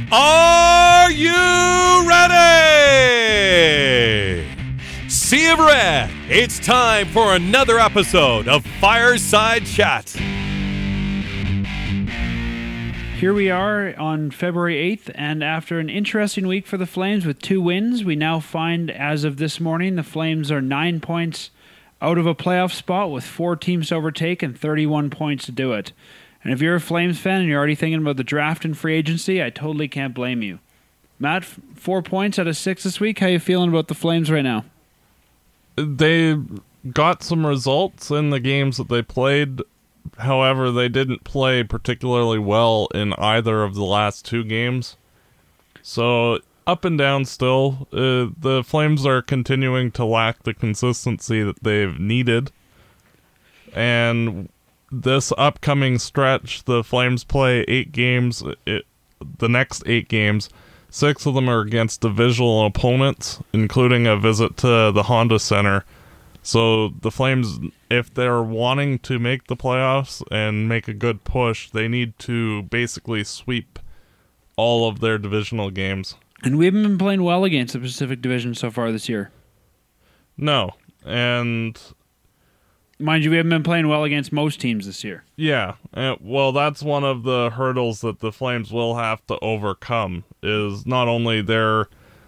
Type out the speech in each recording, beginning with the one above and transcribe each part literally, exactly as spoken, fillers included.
Are you ready? Sea of Red, it's time for another episode of Fireside Chat. Here we are on February eighth, and after an interesting week for the Flames with two wins, we now find, as of this morning, the Flames are nine points out of a playoff spot with four teams to overtake and thirty-one points to do it. And if you're a Flames fan and you're already thinking about the draft and free agency, I totally can't blame you. Matt, four points out of six this week. How you feeling about the Flames right now? They got some results in the games that they played. However, they didn't play particularly well in either of the last two games. So, up and down still. Uh, the Flames are continuing to lack the consistency that they've needed. And this upcoming stretch, the Flames play eight games. It, the next eight games, six of them are against divisional opponents, including a visit to the Honda Center. So the Flames, if they're wanting to make the playoffs and make a good push, they need to basically sweep all of their divisional games. And we haven't been playing well against the Pacific Division so far this year. No, and mind you, we haven't been playing well against most teams this year. Yeah, uh, well, that's one of the hurdles that the Flames will have to overcome, is not only their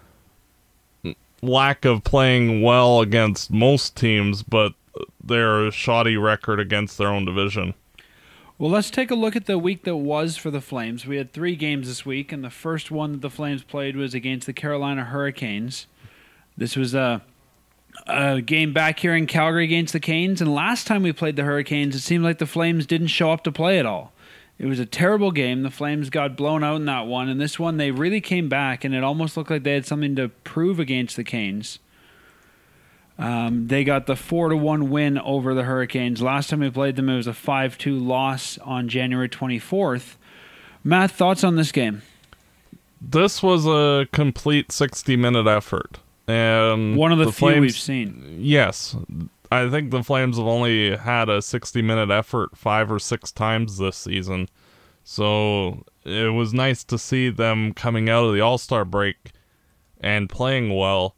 lack of playing well against most teams, but their shoddy record against their own division. Well, let's take a look at the week that was for the Flames. We had three games this week, and the first one that the Flames played was against the Carolina Hurricanes. This was a, a game back here in Calgary against the Canes, and last time we played the Hurricanes, it seemed like the Flames didn't show up to play at all. It was a terrible game. The Flames got blown out in that one, and this one they really came back, and it almost looked like they had something to prove against the Canes. Um, they got the four to one win over the Hurricanes. Last time we played them, it was a five two loss on January twenty-fourth. Matt, thoughts on this game? This was a complete sixty-minute effort. And one of the, the few Flames, we've seen. Yes. I think the Flames have only had a sixty-minute effort five or six times this season. So it was nice to see them coming out of the All-Star break and playing well.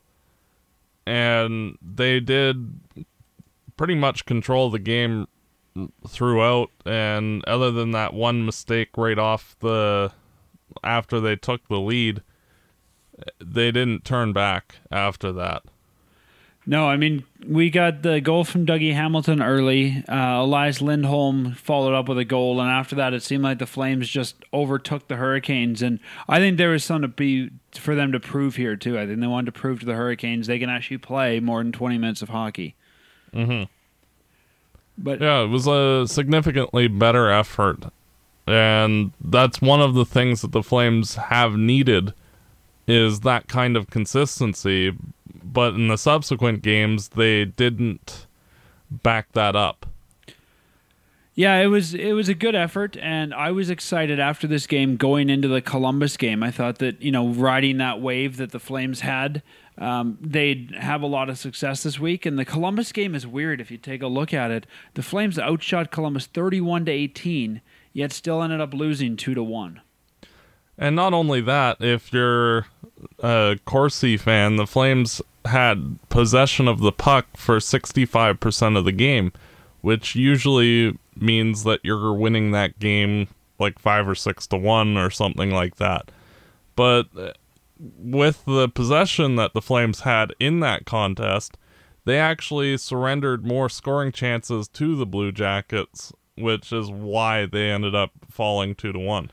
And they did pretty much control the game throughout. And other than that one mistake right off the... after they took the lead, they didn't turn back after that. No, I mean, we got the goal from Dougie Hamilton early. Uh, Elias Lindholm followed up with a goal, and after that, it seemed like the Flames just overtook the Hurricanes. And I think there was something to be for them to prove here, too. I think they wanted to prove to the Hurricanes they can actually play more than twenty minutes of hockey. Mm-hmm. But yeah, it was a significantly better effort. And that's one of the things that the Flames have needed, is that kind of consistency. But in the subsequent games, they didn't back that up. Yeah, it was it was a good effort, and I was excited after this game going into the Columbus game. I thought that, you know, riding that wave that the Flames had, um, they'd have a lot of success this week. And the Columbus game is weird if you take a look at it. The Flames outshot Columbus thirty-one to eighteen, yet still ended up losing two to one. And not only that, if you're a Corsi fan, the Flames had possession of the puck for sixty-five percent of the game, which usually means that you're winning that game like five or six to one or something like that. But with the possession that the Flames had in that contest, they actually surrendered more scoring chances to the Blue Jackets, which is why they ended up falling two to one.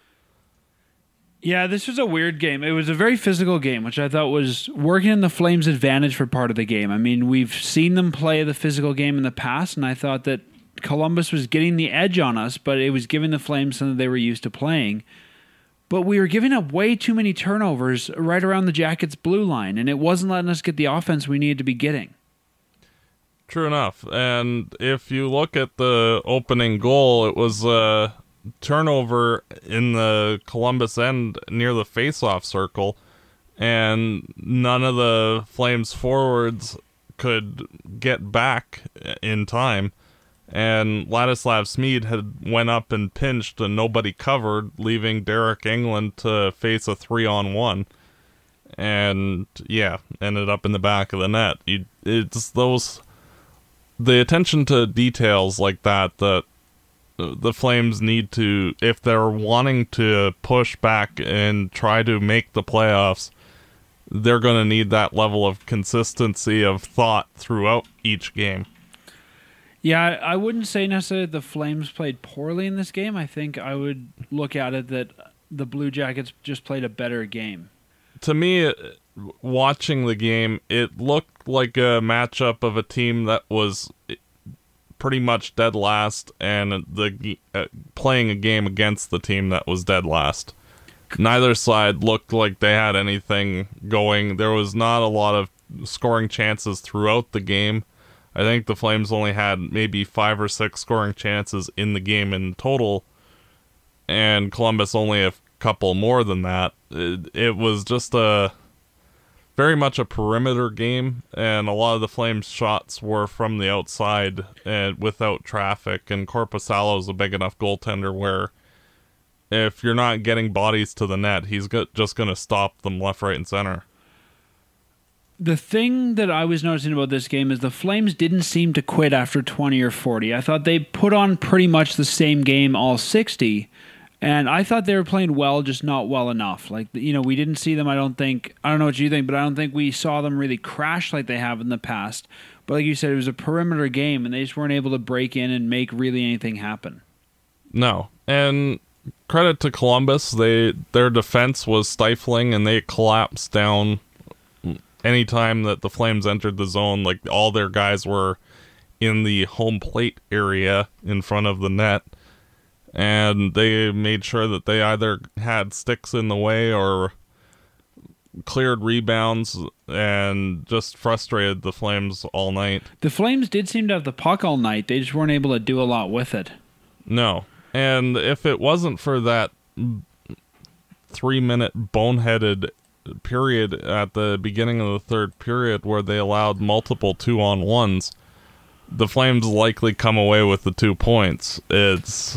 Yeah, this was a weird game. It was a very physical game, which I thought was working in the Flames' advantage for part of the game. I mean, we've seen them play the physical game in the past, and I thought that Columbus was getting the edge on us, but it was giving the Flames something they were used to playing. But we were giving up way too many turnovers right around the Jackets' blue line, and it wasn't letting us get the offense we needed to be getting. True enough. And if you look at the opening goal, it was a turnover in the Columbus end near the face-off circle, and none of the Flames forwards could get back in time. and Ladislav Smid had went up and pinched and nobody covered, leaving Derek England to face a three-on-one. And, yeah, ended up in the back of the net. You, it's those... The attention to details like that that the Flames need to, if they're wanting to push back and try to make the playoffs, they're going to need that level of consistency of thought throughout each game. Yeah, I wouldn't say necessarily the Flames played poorly in this game. I think I would look at it that the Blue Jackets just played a better game. To me, watching the game, it looked like a matchup of a team that was pretty much dead last and the uh, playing a game against the team that was dead last. Neither side looked like they had anything going. There was not a lot of scoring chances throughout the game. I think the Flames only had maybe five or six scoring chances in the game in total, and Columbus only a couple more than that. It, it was just a very much a perimeter game, and a lot of the Flames shots were from the outside and without traffic, and Korpisalo's a big enough goaltender where if you're not getting bodies to the net, he's go- just going to stop them left, right, and center. The thing that I was noticing about this game is the Flames didn't seem to quit after twenty or forty. I thought they put on pretty much the same game all sixty, and I thought they were playing well, just not well enough. Like, you know, we didn't see them, I don't think, I don't know what you think, but I don't think we saw them really crash like they have in the past. But like you said, it was a perimeter game, and they just weren't able to break in and make really anything happen. No, and credit to Columbus, they their defense was stifling, and they collapsed down anytime that the Flames entered the zone. Like, all their guys were in the home plate area in front of the net, and they made sure that they either had sticks in the way or cleared rebounds and just frustrated the Flames all night. The Flames did seem to have the puck all night. They just weren't able to do a lot with it. No. And if it wasn't for that three-minute boneheaded period at the beginning of the third period where they allowed multiple two-on-ones, the Flames likely come away with the two points. It's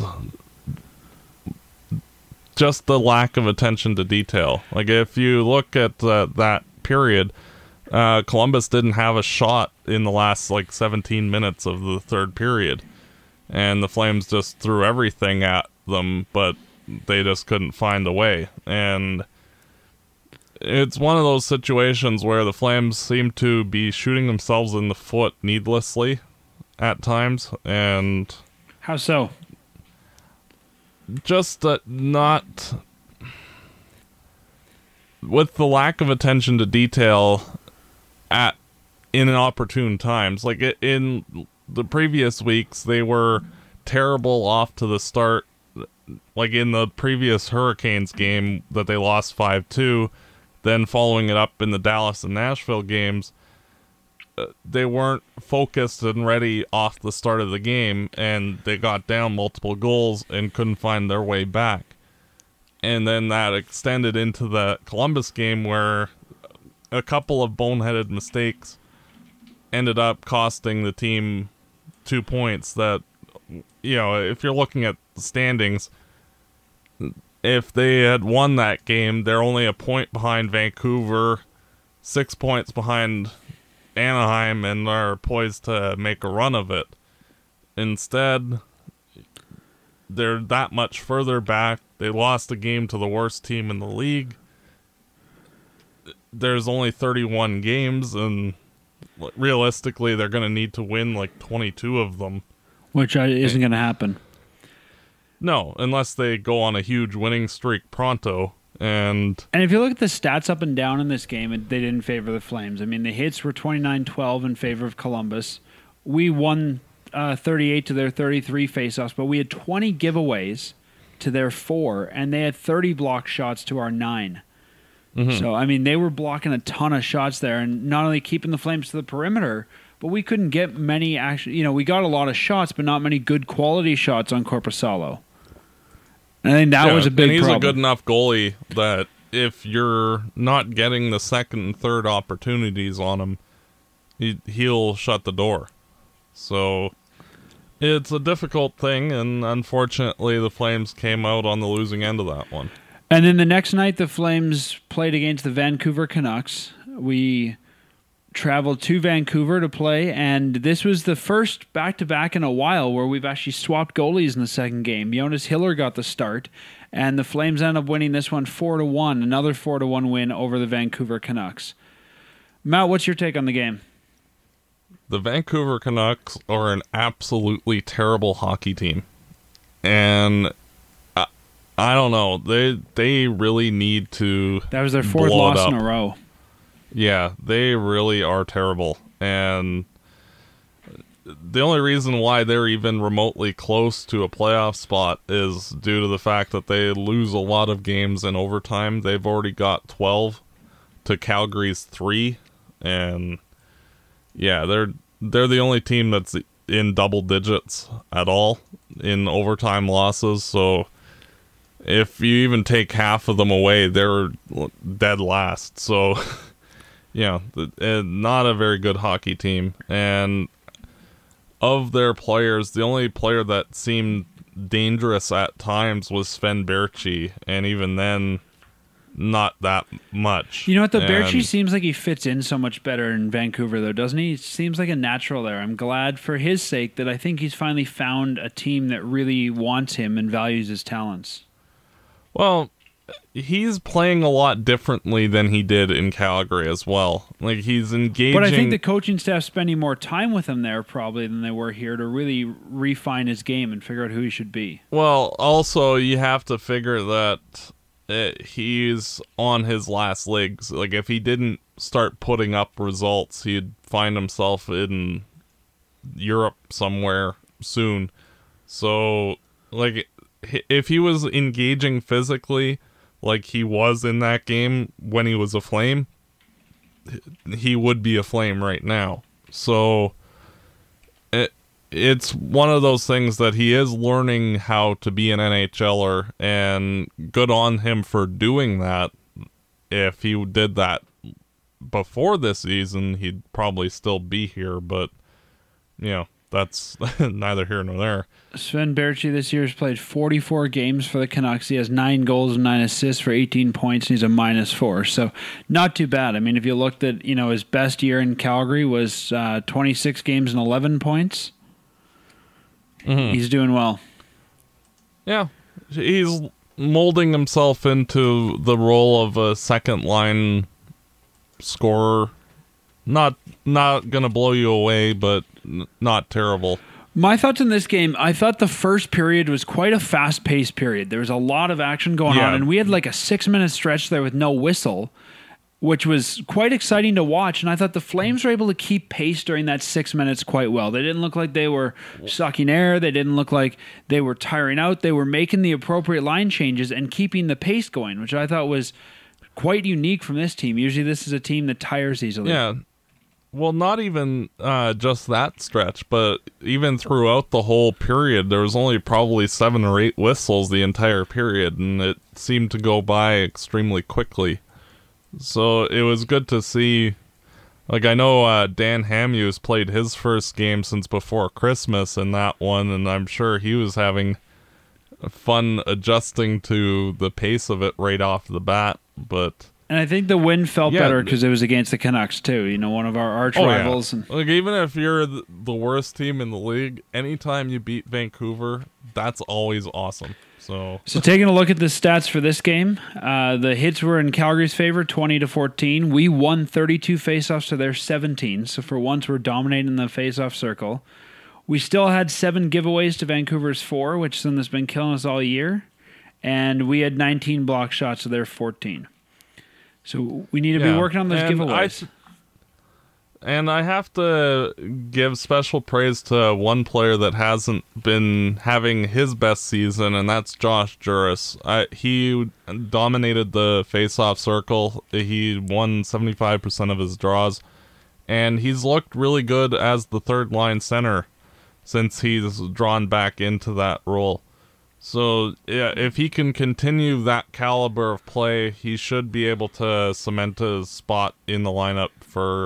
just the lack of attention to detail. Like, if you look at uh, that period, uh, Columbus didn't have a shot in the last, like, seventeen minutes of the third period. And the Flames just threw everything at them, but they just couldn't find a way. And it's one of those situations where the Flames seem to be shooting themselves in the foot needlessly at times. And how so? Just that not... with the lack of attention to detail at in inopportune times. Like, in the previous weeks, they were terrible off to the start. Like, in the previous Hurricanes game that they lost five two, then following it up in the Dallas and Nashville games, uh, they weren't focused and ready off the start of the game, and they got down multiple goals and couldn't find their way back. And then that extended into the Columbus game where a couple of boneheaded mistakes ended up costing the team two points that, you know, if you're looking at the standings, if they had won that game, they're only a point behind Vancouver, six points behind Anaheim, and are poised to make a run of it. Instead, they're that much further back. They lost a game to the worst team in the league. There's only thirty-one games, and realistically, they're going to need to win like twenty-two of them. Which isn't going to happen. No, unless they go on a huge winning streak pronto. And and if you look at the stats up and down in this game, it, they didn't favor the Flames. I mean, the hits were twenty-nine twelve in favor of Columbus. We won uh, thirty-eight to their thirty-three faceoffs, but we had twenty giveaways to their four, and they had thirty block shots to our nine. Mm-hmm. So, I mean, they were blocking a ton of shots there, and not only keeping the Flames to the perimeter, but we couldn't get many actually. You know, we got a lot of shots, but not many good quality shots on Korpisalo. I think that yeah, was a big and he's problem. a good enough goalie that if you're not getting the second and third opportunities on him, he, he'll shut the door. So It's a difficult thing, and unfortunately the Flames came out on the losing end of that one. And then the next night, the Flames played against the Vancouver Canucks. We traveled to Vancouver to play, and this was the first back-to-back in a while where we've actually swapped goalies in the second game. Jonas Hiller got the start, and the Flames ended up winning this one four to one, another four to one win over the Vancouver Canucks. Matt, what's your take on the game? The Vancouver Canucks are an absolutely terrible hockey team. And I, I don't know. They they really need to That was their fourth blow it loss in up. a row. Yeah, they really are terrible. And the only reason why they're even remotely close to a playoff spot is due to the fact that they lose a lot of games in overtime. They've already got twelve to Calgary's three. And yeah, they're they're the only team that's in double digits at all in overtime losses. So if you even take half of them away, they're dead last. So yeah, not a very good hockey team. And of their players, the only player that seemed dangerous at times was Sven Berchi, and even then, not that much. You know what, the and, Berchi seems like he fits in so much better in Vancouver, though, doesn't he? He seems like a natural there. I'm glad for his sake that I think he's finally found a team that really wants him and values his talents. Well, he's playing a lot differently than he did in Calgary as well. Like, he's engaging... But I think the coaching staff's spending more time with him there probably than they were here to really refine his game and figure out who he should be. Well, also, you have to figure that It, he's on his last legs. Like, if he didn't start putting up results, he'd find himself in Europe somewhere soon. So, like, if he was engaging physically like he was in that game when he was a Flame, he would be a Flame right now. So, it it's one of those things that he is learning how to be an NHLer, and good on him for doing that. If he did that before this season, he'd probably still be here, but, you know, that's neither here nor there. Sven Berchi this year has played forty-four games for the Canucks. He has nine goals and nine assists for eighteen points, and he's a minus four. So not too bad. I mean, if you looked at, you know, his best year in Calgary was uh, twenty-six games and eleven points. Mm-hmm. He's doing well. Yeah, he's molding himself into the role of a second line scorer. Not not gonna blow you away, but n- not terrible. My thoughts on this game, I thought the first period was quite a fast-paced period. There was a lot of action going yeah. on, and we had like a six-minute stretch there with no whistle, which was quite exciting to watch. And I thought the Flames were able to keep pace during that six minutes quite well. They didn't look like they were sucking air. They didn't look like they were tiring out. They were making the appropriate line changes and keeping the pace going, which I thought was quite unique from this team. Usually this is a team that tires easily. Yeah. Well, not even uh, just that stretch, but even throughout the whole period, there was only probably seven or eight whistles the entire period, and it seemed to go by extremely quickly. So it was good to see. Like, I know uh, Dan Hamhuis played his first game since before Christmas in that one, and I'm sure he was having fun adjusting to the pace of it right off the bat. But and I think the win felt yeah, better because it was against the Canucks too. You know, one of our arch oh, rivals. Yeah. And like, even if you're the, the worst team in the league, anytime you beat Vancouver, that's always awesome. So, so taking a look at the stats for this game, uh, the hits were in Calgary's favor, twenty to fourteen. We won thirty-two faceoffs to their seventeen. So for once, we're dominating the faceoff circle. We still had seven giveaways to Vancouver's four, which then has been killing us all year. And we had nineteen block shots to their fourteen. So we need to yeah. be working on those and giveaways. I, and I have to give special praise to one player that hasn't been having his best season, and that's Josh Juris. I, he dominated the face-off circle. He won seventy-five percent of his draws, and he's looked really good as the third-line center since he's drawn back into that role. So, yeah, if he can continue that caliber of play, he should be able to cement his spot in the lineup for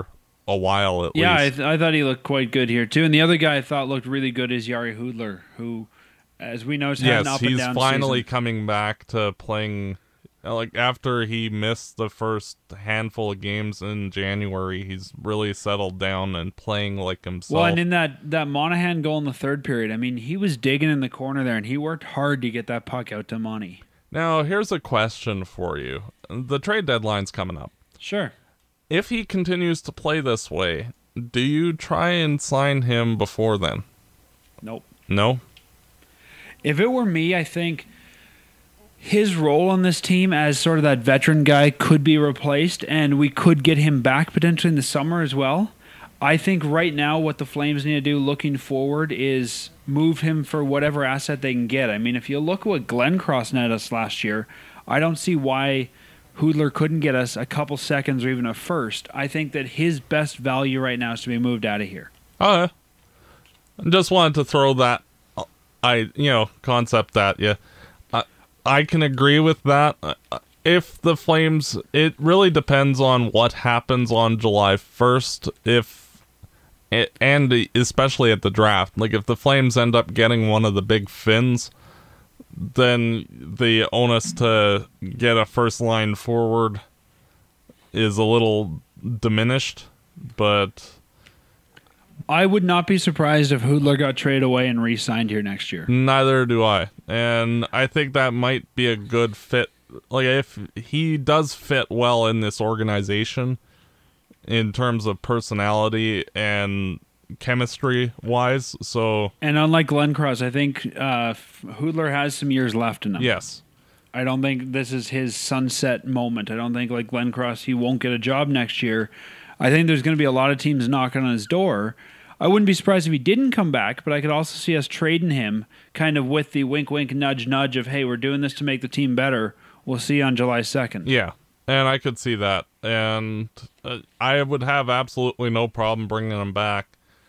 a while at Yeah, I, least. th- I thought he looked quite good here too. And the other guy I thought looked really good is Yari Hoodler, who, as we know, has had Yes, an up he's and down finally season. coming back to playing. Like after he missed the first handful of games in January, he's really settled down and playing like himself. Well, and in that, that Monahan goal in the third period, I mean, he was digging in the corner there, and he worked hard to get that puck out to Monty. Now, here's a question for you. The trade deadline's coming up. Sure. If he continues to play this way, do you try and sign him before then? Nope. No? If it were me, I think his role on this team as sort of that veteran guy could be replaced, and we could get him back potentially in the summer as well. I think right now what the Flames need to do looking forward is move him for whatever asset they can get. I mean, if you look at what Glenncross net us last year, I don't see why Hoodler couldn't get us a couple seconds or even a first. I think that his best value right now is to be moved out of here. Oh, yeah. I just wanted to throw that, I you know, concept at you. I, I can agree with that. If the Flames, it really depends on what happens on July first. If it, and especially at the draft, like if the Flames end up getting one of the big Finns, then the onus to get a first line forward is a little diminished. But I would not be surprised if Hoodler got traded away and re-signed here next year. neither do I. And I think that might be a good fit. Like, if he does fit well in this organization in terms of personality and chemistry wise. So, And unlike Glenncross, I think uh, Hoodler has some years left in him. yes. I don't think this is his sunset moment. I don't think, like Glenncross, he won't get a job next year. I think there's going to be a lot of teams knocking on his door. I wouldn't be surprised if he didn't come back, but I could also see us trading him kind of with the wink, wink, nudge, nudge of, hey, we're doing this to make the team better. We'll see you on July second. Yeah. And I could see that. And uh, I would have absolutely no problem bringing him back.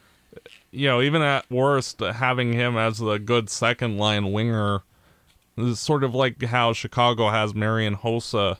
You know, even at worst, having him as the good second line winger is sort of like how Chicago has Marian Hossa.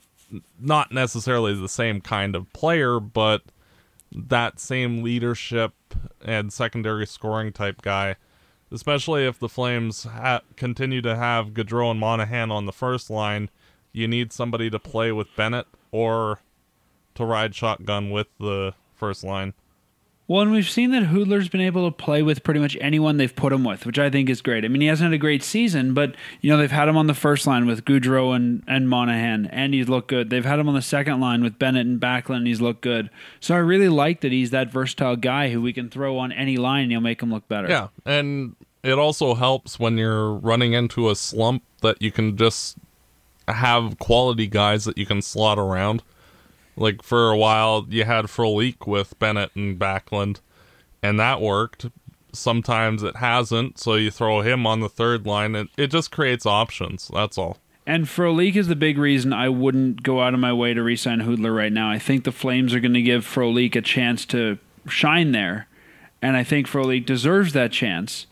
Not necessarily the same kind of player, but that same leadership and secondary scoring type guy, especially if the Flames ha- continue to have Gaudreau and Monahan on the first line. You need somebody to play with Bennett or to ride shotgun with the first line. Well, and we've seen that Hoodler's been able to play with pretty much anyone they've put him with, which I think is great. I mean, he hasn't had a great season, but, you know, they've had him on the first line with Gaudreau and, and Monahan, and he's looked good. They've had him on the second line with Bennett and Backlund, and he's looked good. So I really like that he's that versatile guy who we can throw on any line, and he'll make him look better. Yeah, and it also helps when you're running into a slump that you can just have quality guys that you can slot around. Like, for a while, you had Frolik with Bennett and Backlund, and that worked. Sometimes it hasn't, so you throw him on the third line, and it just creates options. That's all. And Frolik is the big reason I wouldn't go out of my way to re-sign Hoodler right now. I think the Flames are going to give Frolik a chance to shine there, and I think Frolik deserves that chance.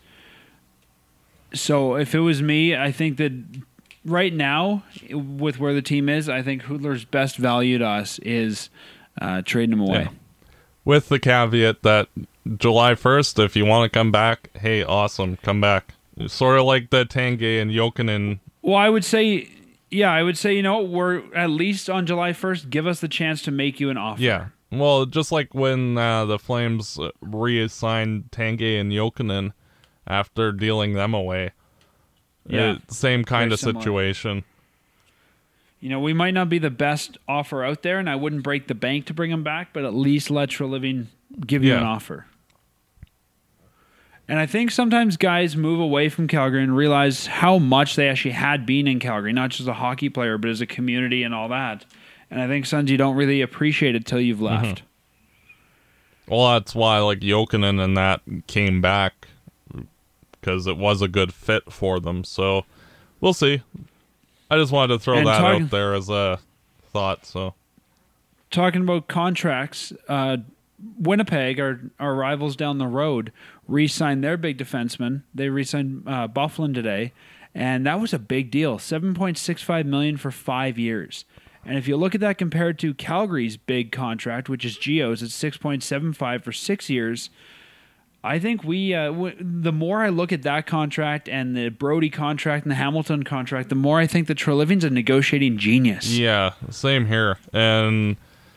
So if it was me, I think that right now, with where the team is, I think Hoodler's best value to us is uh, trading him away. Yeah. With the caveat that July first, if you want to come back, hey, awesome, come back. Sort of like the Tanguay and Jokinen. Well, I would say, yeah, I would say, you know, we're at least on July first, give us the chance to make you an offer. Yeah. Well, just like when uh, the Flames reassigned Tanguay and Jokinen after dealing them away. Yeah. It, same kind Very of similar. situation. You know, we might not be the best offer out there, and I wouldn't break the bank to bring him back, but at least let Treliving give you Yeah. an offer. And I think sometimes guys move away from Calgary and realize how much they actually had been in Calgary, not just as a hockey player, but as a community and all that. And I think sometimes you don't really appreciate it till you've left. Well, that's why, like, Jokinen and that came back, because it was a good fit for them. So, we'll see. I just wanted to throw And that talking- out there as a thought, so... Talking about contracts, uh, Winnipeg, our, our rivals down the road, re-signed their big defenseman. They re-signed uh, Bufflin today, and that was a big deal. seven point six five million dollars for five years. And if you look at that compared to Calgary's big contract, which is Gio's at six point seven five for six years, I think we, uh, w- the more I look at that contract and the Brody contract and the Hamilton contract, the more I think that Treliving's a negotiating genius. Yeah, same here. And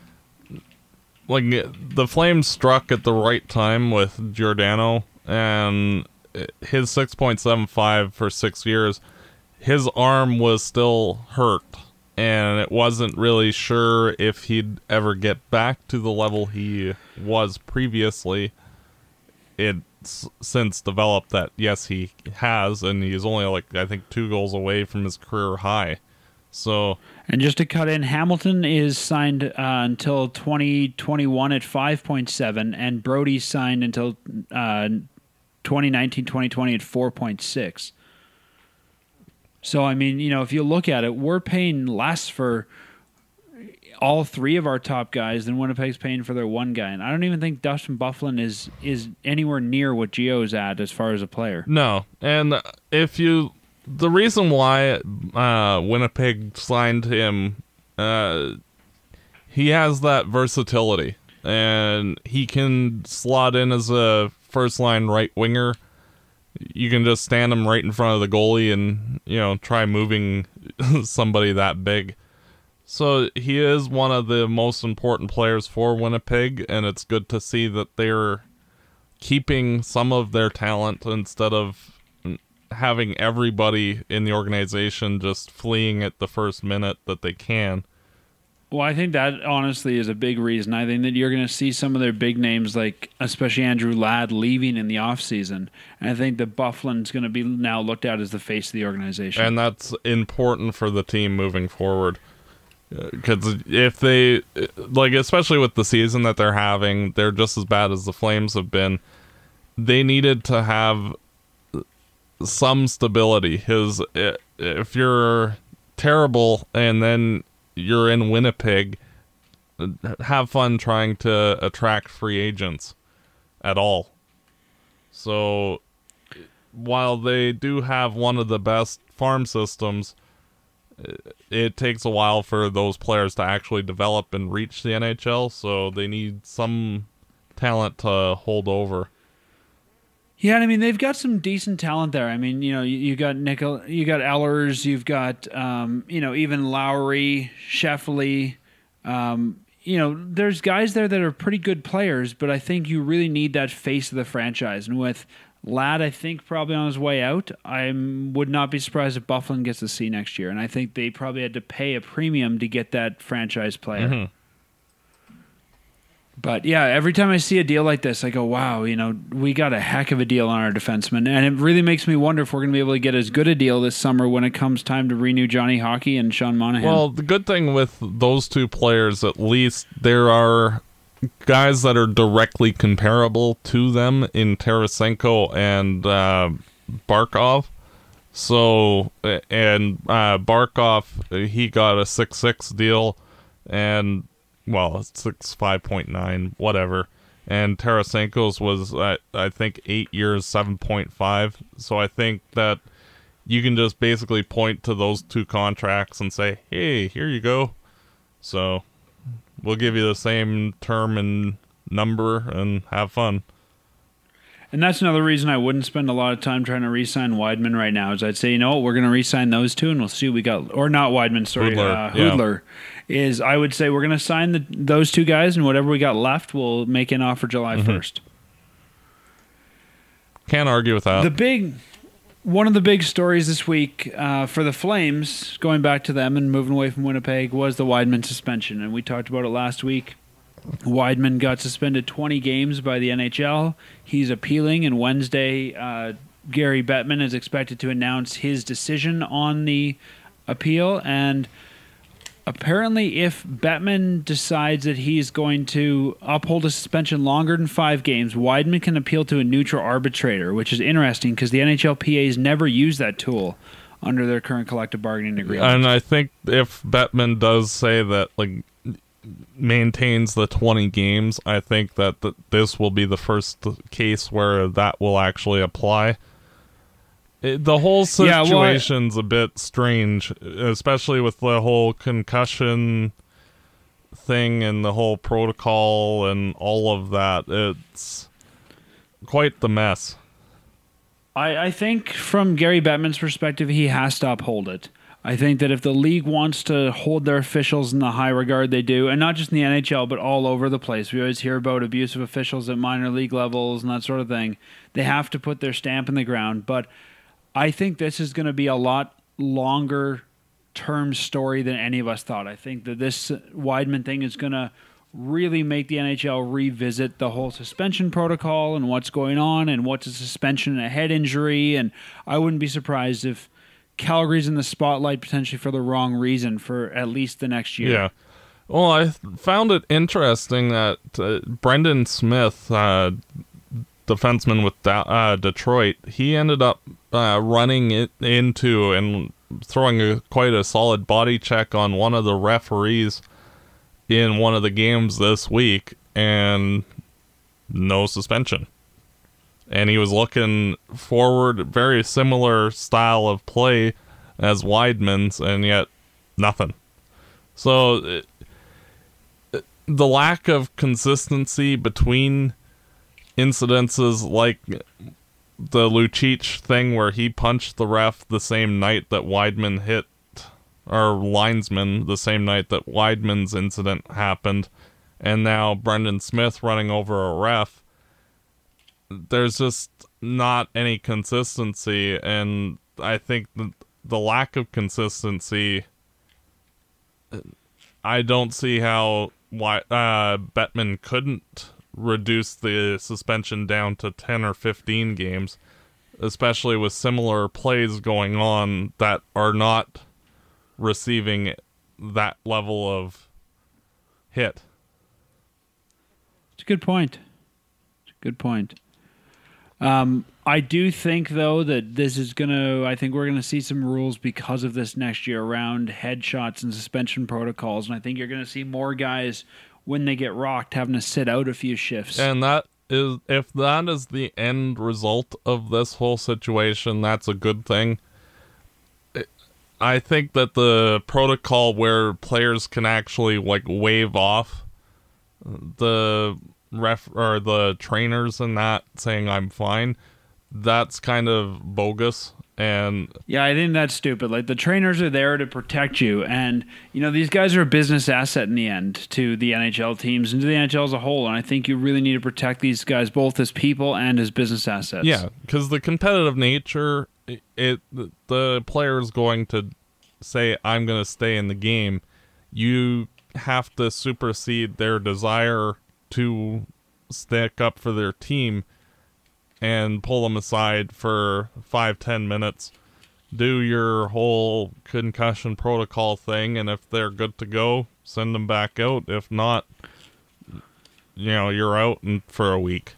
like the Flames struck at the right time with Giordano, and his six point seven five for six years, his arm was still hurt, and it wasn't really sure if he'd ever get back to the level he was previously. It's since developed that, yes, he has, and he's only, like, I think two goals away from his career high. So, and just to cut in, Hamilton is signed uh, until twenty twenty-one at five point seven, and Brody's signed until uh, twenty nineteen twenty twenty at four point six. So, I mean, you know, if you look at it, we're paying less for all three of our top guys than Winnipeg's paying for their one guy. And I don't even think Dustin Byfuglien is, is anywhere near what Gio's at as far as a player. No. And if you... The reason why uh, Winnipeg signed him, uh, he has that versatility, and he can slot in as a first-line right winger. You can just stand him right in front of the goalie and, you know, try moving somebody that big. So he is one of the most important players for Winnipeg, and it's good to see that they're keeping some of their talent instead of having everybody in the organization just fleeing at the first minute that they can. Well, I think that honestly is a big reason. I think that you're going to see some of their big names, like especially Andrew Ladd, leaving in the offseason. And I think that Byfuglien's going to be now looked at as the face of the organization. And that's important for the team moving forward. Because if they, like, especially with the season that they're having, they're just as bad as the Flames have been. They needed to have some stability. His, if you're terrible and then you're in Winnipeg, have fun trying to attract free agents at all. So while they do have one of the best farm systems, it takes a while for those players to actually develop and reach the N H L, so they need some talent to hold over. Yeah, and I mean they've got some decent talent there. I mean, you know, you, you got Nickel, you got Ehlers, you've got um, you know, even Lowry, Sheffley. Um, you know, there's guys there that are pretty good players, but I think you really need that face of the franchise. And with Ladd, I think probably on his way out, I would not be surprised if Byfuglien gets a C next year. And I think they probably had to pay a premium to get that franchise player. Mm-hmm. But yeah, every time I see a deal like this, I go, wow, you know, we got a heck of a deal on our defenseman. And it really makes me wonder if we're going to be able to get as good a deal this summer when it comes time to renew Johnny Hockey and Sean Monahan. Well, the good thing with those two players, at least there are guys that are directly comparable to them in Tarasenko and uh, Barkov. So, and uh, Barkov, he got a six six deal, and well, six five point nine, whatever. And Tarasenko's was, uh, I think, eight years, seven point five. So I think that you can just basically point to those two contracts and say, hey, here you go. So we'll give you the same term and number and have fun. And that's another reason I wouldn't spend a lot of time trying to re-sign Wideman right now. Is I'd say, you know what, we're going to re-sign those two, and we'll see what we got. Or not Wideman, sorry, Hoodler, uh, Hoodler. Yeah. Is I would say we're going to sign the, those two guys, and whatever we got left, we'll make an offer July mm-hmm. first. Can't argue with that. The big, one of the big stories this week uh, for the Flames, going back to them and moving away from Winnipeg, was the Wideman suspension, and we talked about it last week. Wideman got suspended twenty games by the N H L. He's appealing, and Wednesday, uh, Gary Bettman is expected to announce his decision on the appeal. And apparently, if Bettman decides that he's going to uphold a suspension longer than five games, Wideman can appeal to a neutral arbitrator, which is interesting because the N H L P As never use that tool under their current collective bargaining agreement. And I think if Bettman does say that, like, maintains the twenty games, I think that th- this will be the first case where that will actually apply. It, the whole Yeah, well, I- situation's a bit strange, especially with the whole concussion thing and the whole protocol and all of that. It's quite the mess. I, I think from Gary Bettman's perspective, he has to uphold it. I think that if the league wants to hold their officials in the high regard they do, and not just in the N H L, but all over the place, we always hear about abusive officials at minor league levels and that sort of thing. They have to put their stamp in the ground. But I think this is going to be a lot longer term story than any of us thought. I think that this Weidman thing is going to really make the N H L revisit the whole suspension protocol and what's going on and what's a suspension and a head injury. And I wouldn't be surprised if Calgary's in the spotlight potentially for the wrong reason for at least the next year. Yeah. Well, I found it interesting that uh, Brendan Smith, uh, defenseman with da- uh, Detroit, he ended up uh, running it into and throwing a, quite a solid body check on one of the referees in one of the games this week, and no suspension. And he was looking forward, very similar style of play as Weidman's, and yet nothing. So it, it, the lack of consistency between incidences like the Lucic thing where he punched the ref the same night that Weidman hit our linesman, the same night that Weidman's incident happened, and now Brendan Smith running over a ref. There's just not any consistency, and I think the, the lack of consistency, I don't see how why uh, Bettman couldn't reduce the suspension down to ten or fifteen games, especially with similar plays going on that are not receiving that level of hit. It's a good point. It's a good point. Um, I do think, though, that this is going to, I think we're going to see some rules because of this next year around headshots and suspension protocols. And I think you're going to see more guys, when they get rocked, having to sit out a few shifts. And that is, if that is the end result of this whole situation, that's a good thing. I think that the protocol where players can actually like wave off the ref or the trainers and that saying I'm fine, that's kind of bogus. And yeah, I think that's stupid. Like, the trainers are there to protect you, and you know these guys are a business asset in the end to the N H L teams and to the N H L as a whole. And I think you really need to protect these guys both as people and as business assets. Yeah, because the competitive nature, it, it the player is going to say I'm going to stay in the game. You have to supersede their desire to stick up for their team and pull them aside for five, ten minutes, do your whole concussion protocol thing, and if they're good to go, send them back out. If not, you know, you're out and for a week.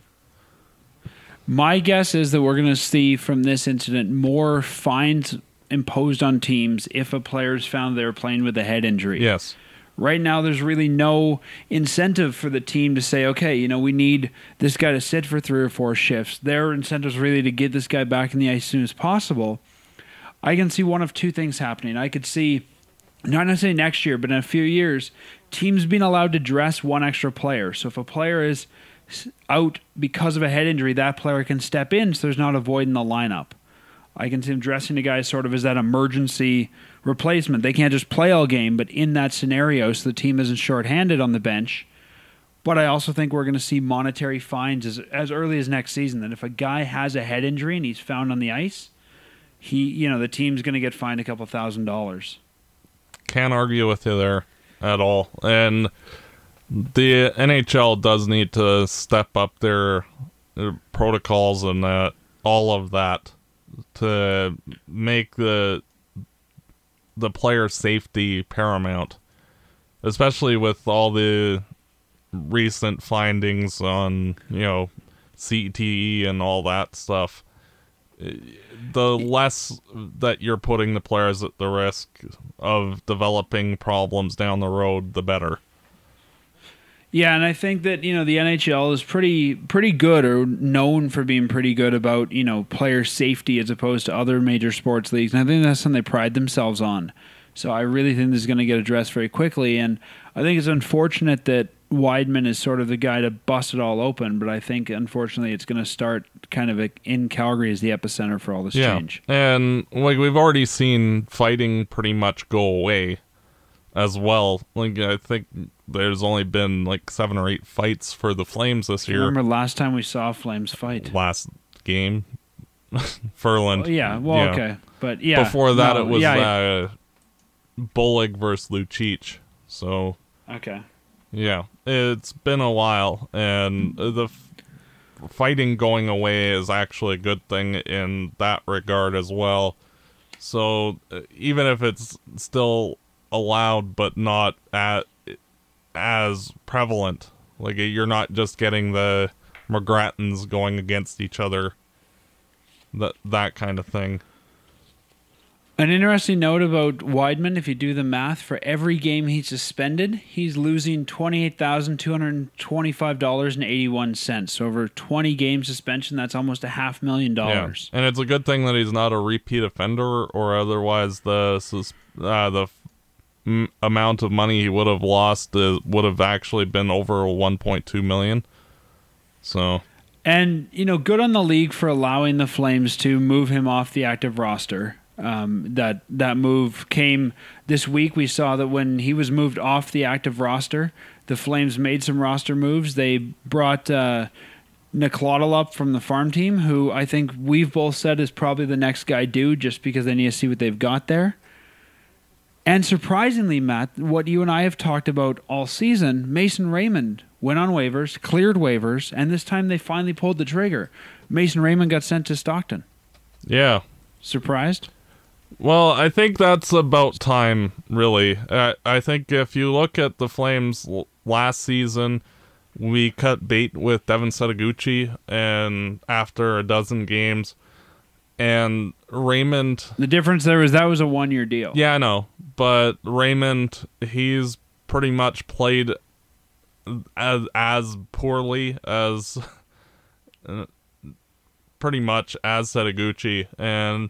My guess is that we're going to see from this incident more fines imposed on teams if a player's found they're playing with a head injury. Yes. Right now, there's really no incentive for the team to say, okay, you know, we need this guy to sit for three or four shifts. Their incentive is really to get this guy back in the ice as soon as possible. I can see one of two things happening. I could see, not necessarily next year, but in a few years, teams being allowed to dress one extra player. So if a player is out because of a head injury, that player can step in so there's not a void in the lineup. I can see them dressing the guys sort of as that emergency replacement. They can't just play all game, but in that scenario, so the team isn't shorthanded on the bench. But I also think we're going to see monetary fines as as early as next season. That if a guy has a head injury and he's found on the ice, he, you know, the team's going to get fined a couple thousand dollars. Can't argue with you there at all. And the N H L does need to step up their, their protocols and uh, all of that to make the the player safety paramount, especially with all the recent findings on, you know, C T E and all that stuff. The less that you're putting the players at the risk of developing problems down the road, the better. Yeah, and I think that, you know, the N H L is pretty pretty good, or known for being pretty good about, you know, player safety as opposed to other major sports leagues. And I think that's something they pride themselves on. So I really think this is going to get addressed very quickly. And I think it's unfortunate that Weidman is sort of the guy to bust it all open, but I think, unfortunately, it's going to start kind of in Calgary as the epicenter for all this yeah. change. And like we've already seen fighting pretty much go away as well. Like I think there's only been like seven or eight fights for the Flames this year. Remember last time we saw Flames fight? Last game, Furland. Oh, yeah, well, yeah. okay. But yeah. Before that, no, it was yeah, yeah. uh, Bullock versus Lucic. So, okay. Yeah, it's been a while, and the f- fighting going away is actually a good thing in that regard as well. So, uh, even if it's still allowed but not at as prevalent, like you're not just getting the McGrattens going against each other, that that kind of thing. An interesting note about Weidman, if you do the math, for every game he's suspended, he's losing twenty-eight thousand two hundred twenty-five dollars and eighty-one cents. So over twenty game suspension, that's almost a half million dollars. Yeah. And it's a good thing that he's not a repeat offender, or otherwise the sus- uh, the m- amount of money he would have lost uh, would have actually been over one point two million dollars. So, and you know, good on the league for allowing the Flames to move him off the active roster. Um, that that move came this week. We saw that when he was moved off the active roster, the Flames made some roster moves. They brought uh, Niclottle up from the farm team, who I think we've both said is probably the next guy due, just because they need to see what they've got there. And surprisingly, Matt, what you and I have talked about all season, Mason Raymond went on waivers, cleared waivers, and this time they finally pulled the trigger. Mason Raymond got sent to Stockton. Yeah. Surprised? Well, I think that's about time, really. Uh, I think if you look at the Flames l- last season, we cut bait with Devin Setaguchi, and after a dozen games, and Raymond... The difference there was that was a one-year deal. Yeah, I know, but Raymond, he's pretty much played as, as poorly as... Uh, pretty much as Setaguchi, and...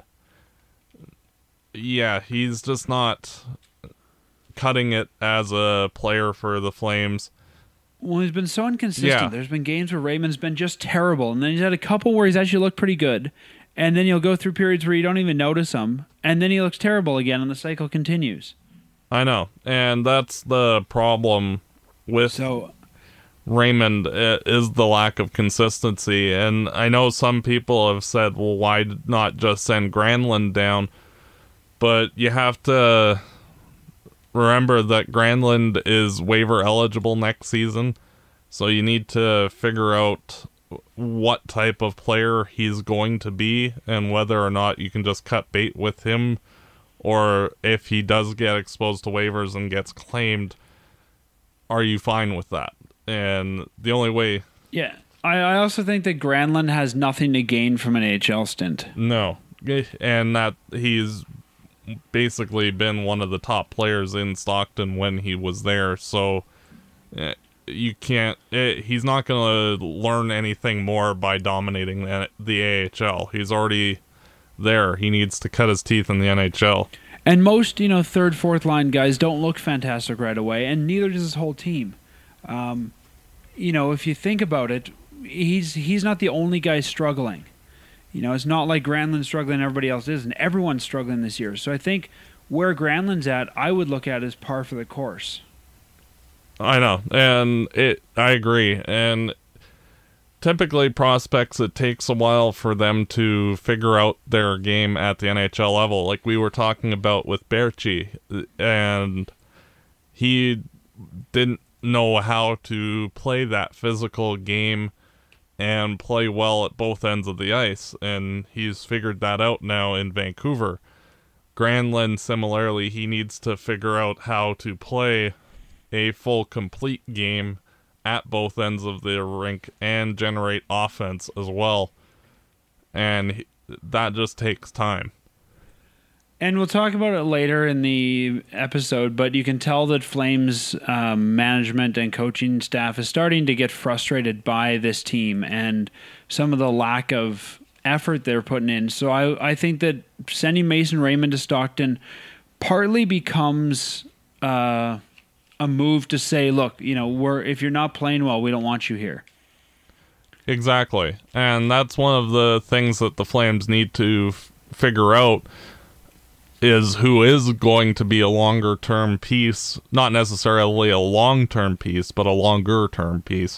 Yeah, he's just not cutting it as a player for the Flames. Well, he's been so inconsistent. Yeah. There's been games where Raymond's been just terrible, and then he's had a couple where he's actually looked pretty good, and then you'll go through periods where you don't even notice him, and then he looks terrible again, and the cycle continues. I know, and that's the problem with so, Raymond, is the lack of consistency, and I know some people have said, well, why not just send Granlund down? But you have to remember that Granlund is waiver eligible next season, so you need to figure out what type of player he's going to be and whether or not you can just cut bait with him, or if he does get exposed to waivers and gets claimed, are you fine with that? And the only way... Yeah, I, I also think that Granlund has nothing to gain from an A H L stint. No, and that he's... basically been one of the top players in Stockton when he was there, so uh, you can't it, he's not going to learn anything more by dominating the, the A H L. He's already there. He needs to cut his teeth in the N H L. And most, you know, third, fourth line guys don't look fantastic right away, and neither does his whole team. Um, you know, if you think about it, he's he's not the only guy struggling. You know, it's not like Granlund's struggling and everybody else isn't. Everyone's struggling this year. So I think where Granlund's at, I would look at as par for the course. I know, and it. I agree. And typically prospects, it takes a while for them to figure out their game at the N H L level. Like we were talking about with Berchi, and he didn't know how to play that physical game and play well at both ends of the ice, and he's figured that out now in Vancouver. Granlund, similarly, he needs to figure out how to play a full, complete game at both ends of the rink and generate offense as well, and he, that just takes time. And we'll talk about it later in the episode, but you can tell that Flames um, management and coaching staff is starting to get frustrated by this team and some of the lack of effort they're putting in. So I, I think that sending Mason Raymond to Stockton partly becomes uh, a move to say, look, you know, we're if you're not playing well, we don't want you here. Exactly. And that's one of the things that the Flames need to f- figure out is who is going to be a longer term piece, not necessarily a long term piece, but a longer term piece,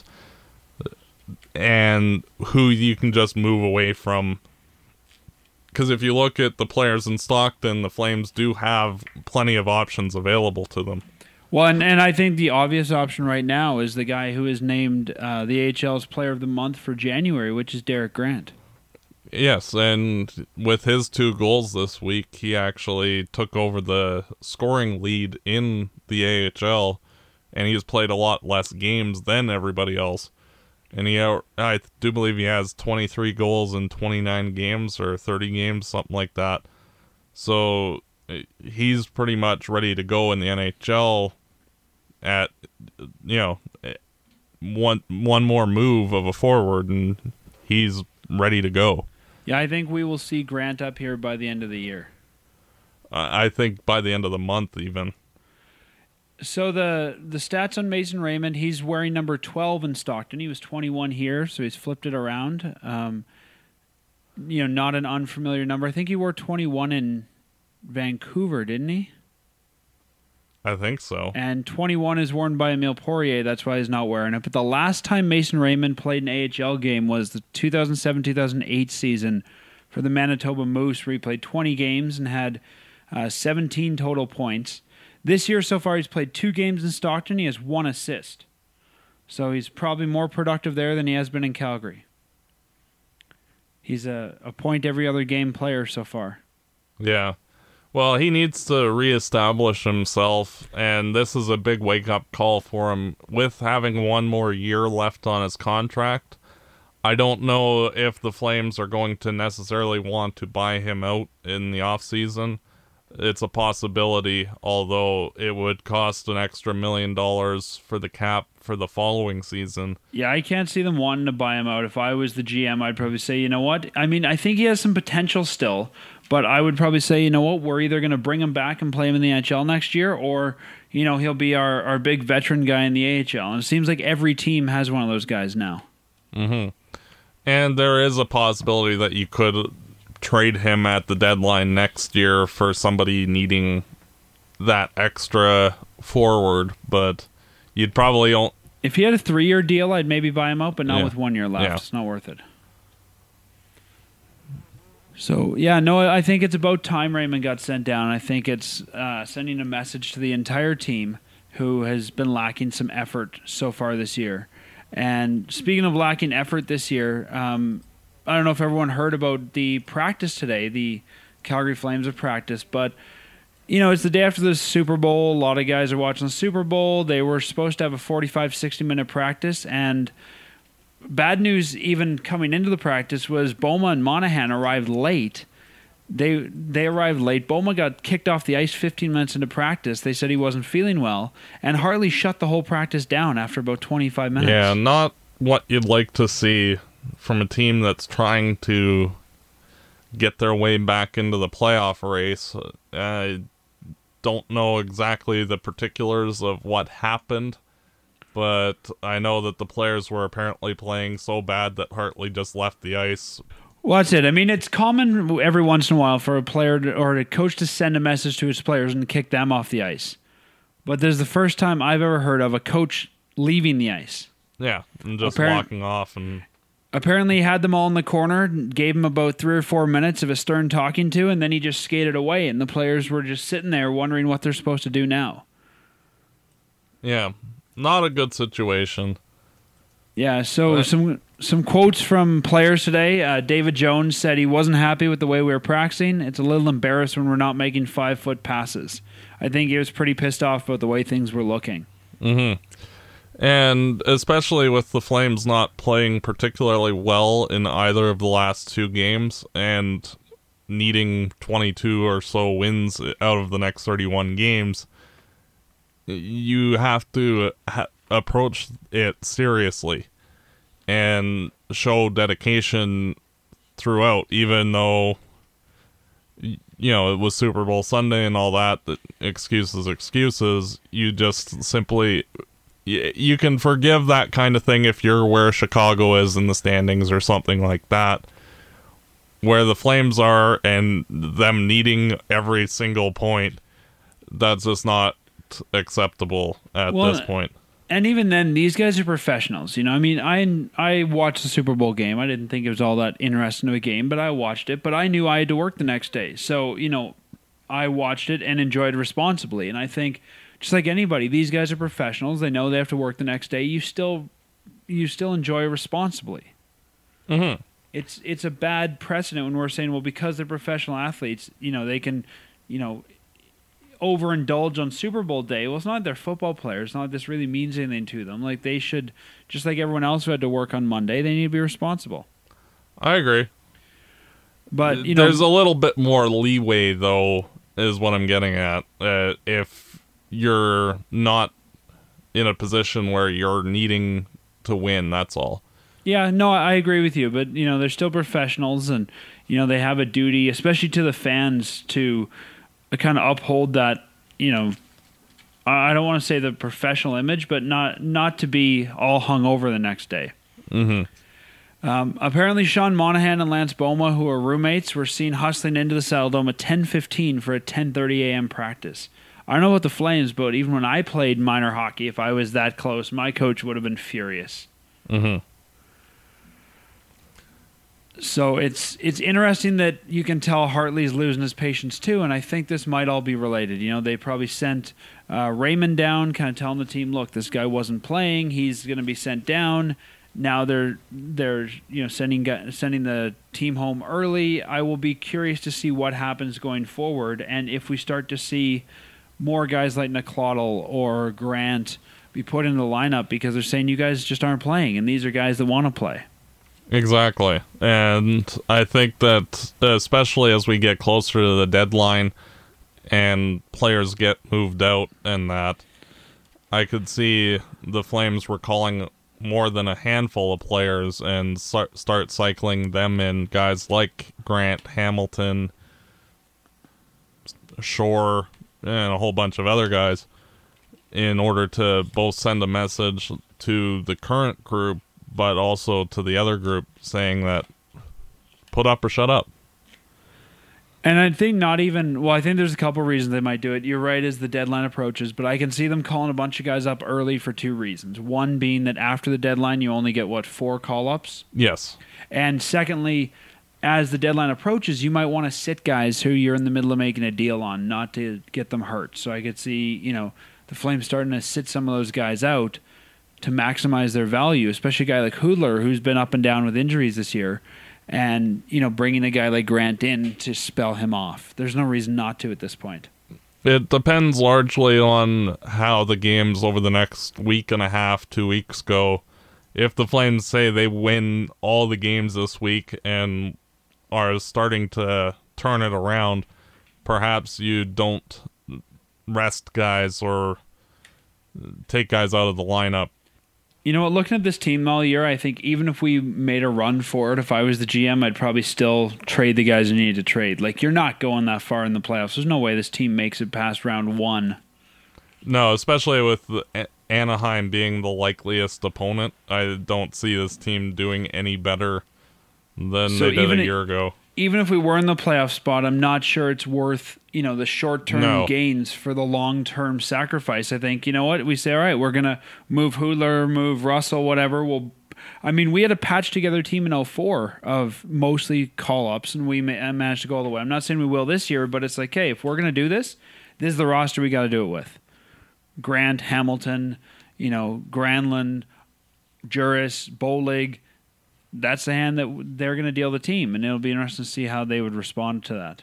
and who you can just move away from. Because if you look at the players in Stockton, the Flames do have plenty of options available to them. Well, and, and I think the obvious option right now is the guy who is named uh, the A H L's Player of the Month for January, which is Derek Grant. Yes, and with his two goals this week, he actually took over the scoring lead in the A H L, and he's played a lot less games than everybody else. And he, I do believe he has twenty-three goals in twenty-nine games, or thirty games, something like that. So he's pretty much ready to go in the N H L at, you know, one one more move of a forward, and he's ready to go. Yeah, I think we will see Grant up here by the end of the year. Uh, I think by the end of the month, even. So the the stats on Mason Raymond, he's wearing number twelve in Stockton. He was twenty-one here, so he's flipped it around. Um, you know, not an unfamiliar number. I think he wore twenty-one in Vancouver, didn't he? I think so. And twenty-one is worn by Emile Poirier. That's why he's not wearing it. But the last time Mason Raymond played an A H L game was the two thousand seven two thousand eight season for the Manitoba Moose, where he played twenty games and had uh, seventeen total points. This year so far, he's played two games in Stockton. He has one assist. So he's probably more productive there than he has been in Calgary. He's a, a point every other game player so far. Yeah. Well, he needs to reestablish himself, and this is a big wake-up call for him. With having one more year left on his contract, I don't know if the Flames are going to necessarily want to buy him out in the offseason. It's a possibility, although it would cost an extra million dollars for the cap for the following season. Yeah, I can't see them wanting to buy him out. If I was the G M, I'd probably say, you know what? I mean, I think he has some potential still, but I would probably say, you know what? We're either going to bring him back and play him in the N H L next year, or, you know, he'll be our, our big veteran guy in the A H L. And it seems like every team has one of those guys now. Mm-hmm. And there is a possibility that you could trade him at the deadline next year for somebody needing that extra forward, but you'd probably only... If he had a three-year deal, I'd maybe buy him out, but not Yeah. with one year left. Yeah. It's not worth it. So, yeah, no, I think it's about time Raymond got sent down. I think it's uh, sending a message to the entire team who has been lacking some effort so far this year. And speaking of lacking effort this year, um, I don't know if everyone heard about the practice today, the Calgary Flames have practiced, but, you know, it's the day after the Super Bowl. A lot of guys are watching the Super Bowl. They were supposed to have a forty-five, sixty-minute practice, and bad news even coming into the practice was Boma and Monahan arrived late. They they arrived late. Boma got kicked off the ice fifteen minutes into practice. They said he wasn't feeling well, and Hartley shut the whole practice down after about twenty-five minutes. Yeah, not what you'd like to see from a team that's trying to get their way back into the playoff race. I don't know exactly the particulars of what happened, but I know that the players were apparently playing so bad that Hartley just left the ice. Well, that's it. I mean, it's common every once in a while for a player to, or a coach to send a message to his players and kick them off the ice. But this is the first time I've ever heard of a coach leaving the ice. Yeah, and just Apparent- walking off. And Apparently, he had them all in the corner, gave him about three or four minutes of a stern talking to, and then he just skated away, and the players were just sitting there wondering what they're supposed to do now. yeah, not a good situation. Yeah, so But- some some quotes from players today. Uh, David Jones said he wasn't happy with the way we were practicing. It's a little embarrassed when we're not making five-foot passes. I think he was pretty pissed off about the way things were looking. Mm-hmm. And especially with the Flames not playing particularly well in either of the last two games, and needing twenty-two or so wins out of the next thirty-one games, you have to ha- approach it seriously and show dedication throughout, even though, you know, it was Super Bowl Sunday and all that, that excuses, excuses. You just simply, you can forgive that kind of thing if you're where Chicago is in the standings or something like that, where the Flames are and them needing every single point. That's just not acceptable at well, this point. And even then, these guys are professionals. You know, I mean, I I watched the Super Bowl game. I didn't think it was all that interesting of a game, but I watched it. But I knew I had to work the next day. So, you know, I watched it and enjoyed it responsibly. And I think, just like anybody, these guys are professionals. They know they have to work the next day. You still, you still enjoy it responsibly. Mm-hmm. It's it's a bad precedent when we're saying, well, because they're professional athletes, you know, they can, you know, overindulge on Super Bowl day. Well, it's not like they're football players. It's not like this really means anything to them. Like, they should, just like everyone else who had to work on Monday, they need to be responsible. I agree. But, you know, there's a little bit more leeway, though, is what I'm getting at. Uh, if you're not in a position where you're needing to win, that's all. Yeah, no, I agree with you. But, you know, they're still professionals, and, you know, they have a duty, especially to the fans, to kind of uphold that, you know, I don't want to say the professional image, but not not to be all hung over the next day. Mm-hmm. Um, apparently, Sean Monahan and Lance Boma, who are roommates, were seen hustling into the Saddledome at ten fifteen for a ten thirty a.m. practice. I don't know about the Flames, but even when I played minor hockey, if I was that close, my coach would have been furious. Mm-hmm. So it's it's interesting that you can tell Hartley's losing his patience too, and I think this might all be related. You know, they probably sent uh, Raymond down, kind of telling the team, "Look, this guy wasn't playing; he's going to be sent down." Now they're they're you know sending sending the team home early. I will be curious to see what happens going forward, and if we start to see more guys like Niclottle or Grant be put in the lineup because they're saying you guys just aren't playing, and these are guys that want to play. Exactly. And I think that especially as we get closer to the deadline and players get moved out and that, I could see the Flames recalling more than a handful of players and start cycling them in, guys like Grant, Hamilton, Shore, and a whole bunch of other guys, in order to both send a message to the current group but also to the other group saying that put up or shut up. And I think not even, well, I think there's a couple reasons they might do it. You're right as the deadline approaches, but I can see them calling a bunch of guys up early for two reasons. One being that after the deadline, you only get, what, four call-ups? Yes. And secondly, as the deadline approaches, you might want to sit guys who you're in the middle of making a deal on, not to get them hurt. So I could see, you know, the Flames starting to sit some of those guys out to maximize their value, especially a guy like Hoodler, who's been up and down with injuries this year, and, you know, bringing a guy like Grant in to spell him off. There's no reason not to at this point. It depends largely on how the games over the next week and a half, two weeks go. If the Flames say they win all the games this week and are starting to turn it around, perhaps you don't rest guys or take guys out of the lineup. You know what, looking at this team all year, I think even if we made a run for it, if I was the G M, I'd probably still trade the guys who needed to trade. Like, you're not going that far in the playoffs. There's no way this team makes it past round one. No, especially with Anaheim being the likeliest opponent. I don't see this team doing any better than so they did a year ago. Even if we were in the playoff spot, I'm not sure it's worth, you know, the short-term no. gains for the long-term sacrifice. I think, you know what, we say, all right, we're going to move Hoodler, move Russell, whatever. We'll, I mean, we had a patched-together team in oh four of mostly call-ups, and we managed to go all the way. I'm not saying we will this year, but it's like, hey, if we're going to do this, this is the roster we got to do it with. Grant, Hamilton, you know, Granlund, Juris, Bolig. That's the hand that they're going to deal the team, and it'll be interesting to see how they would respond to that.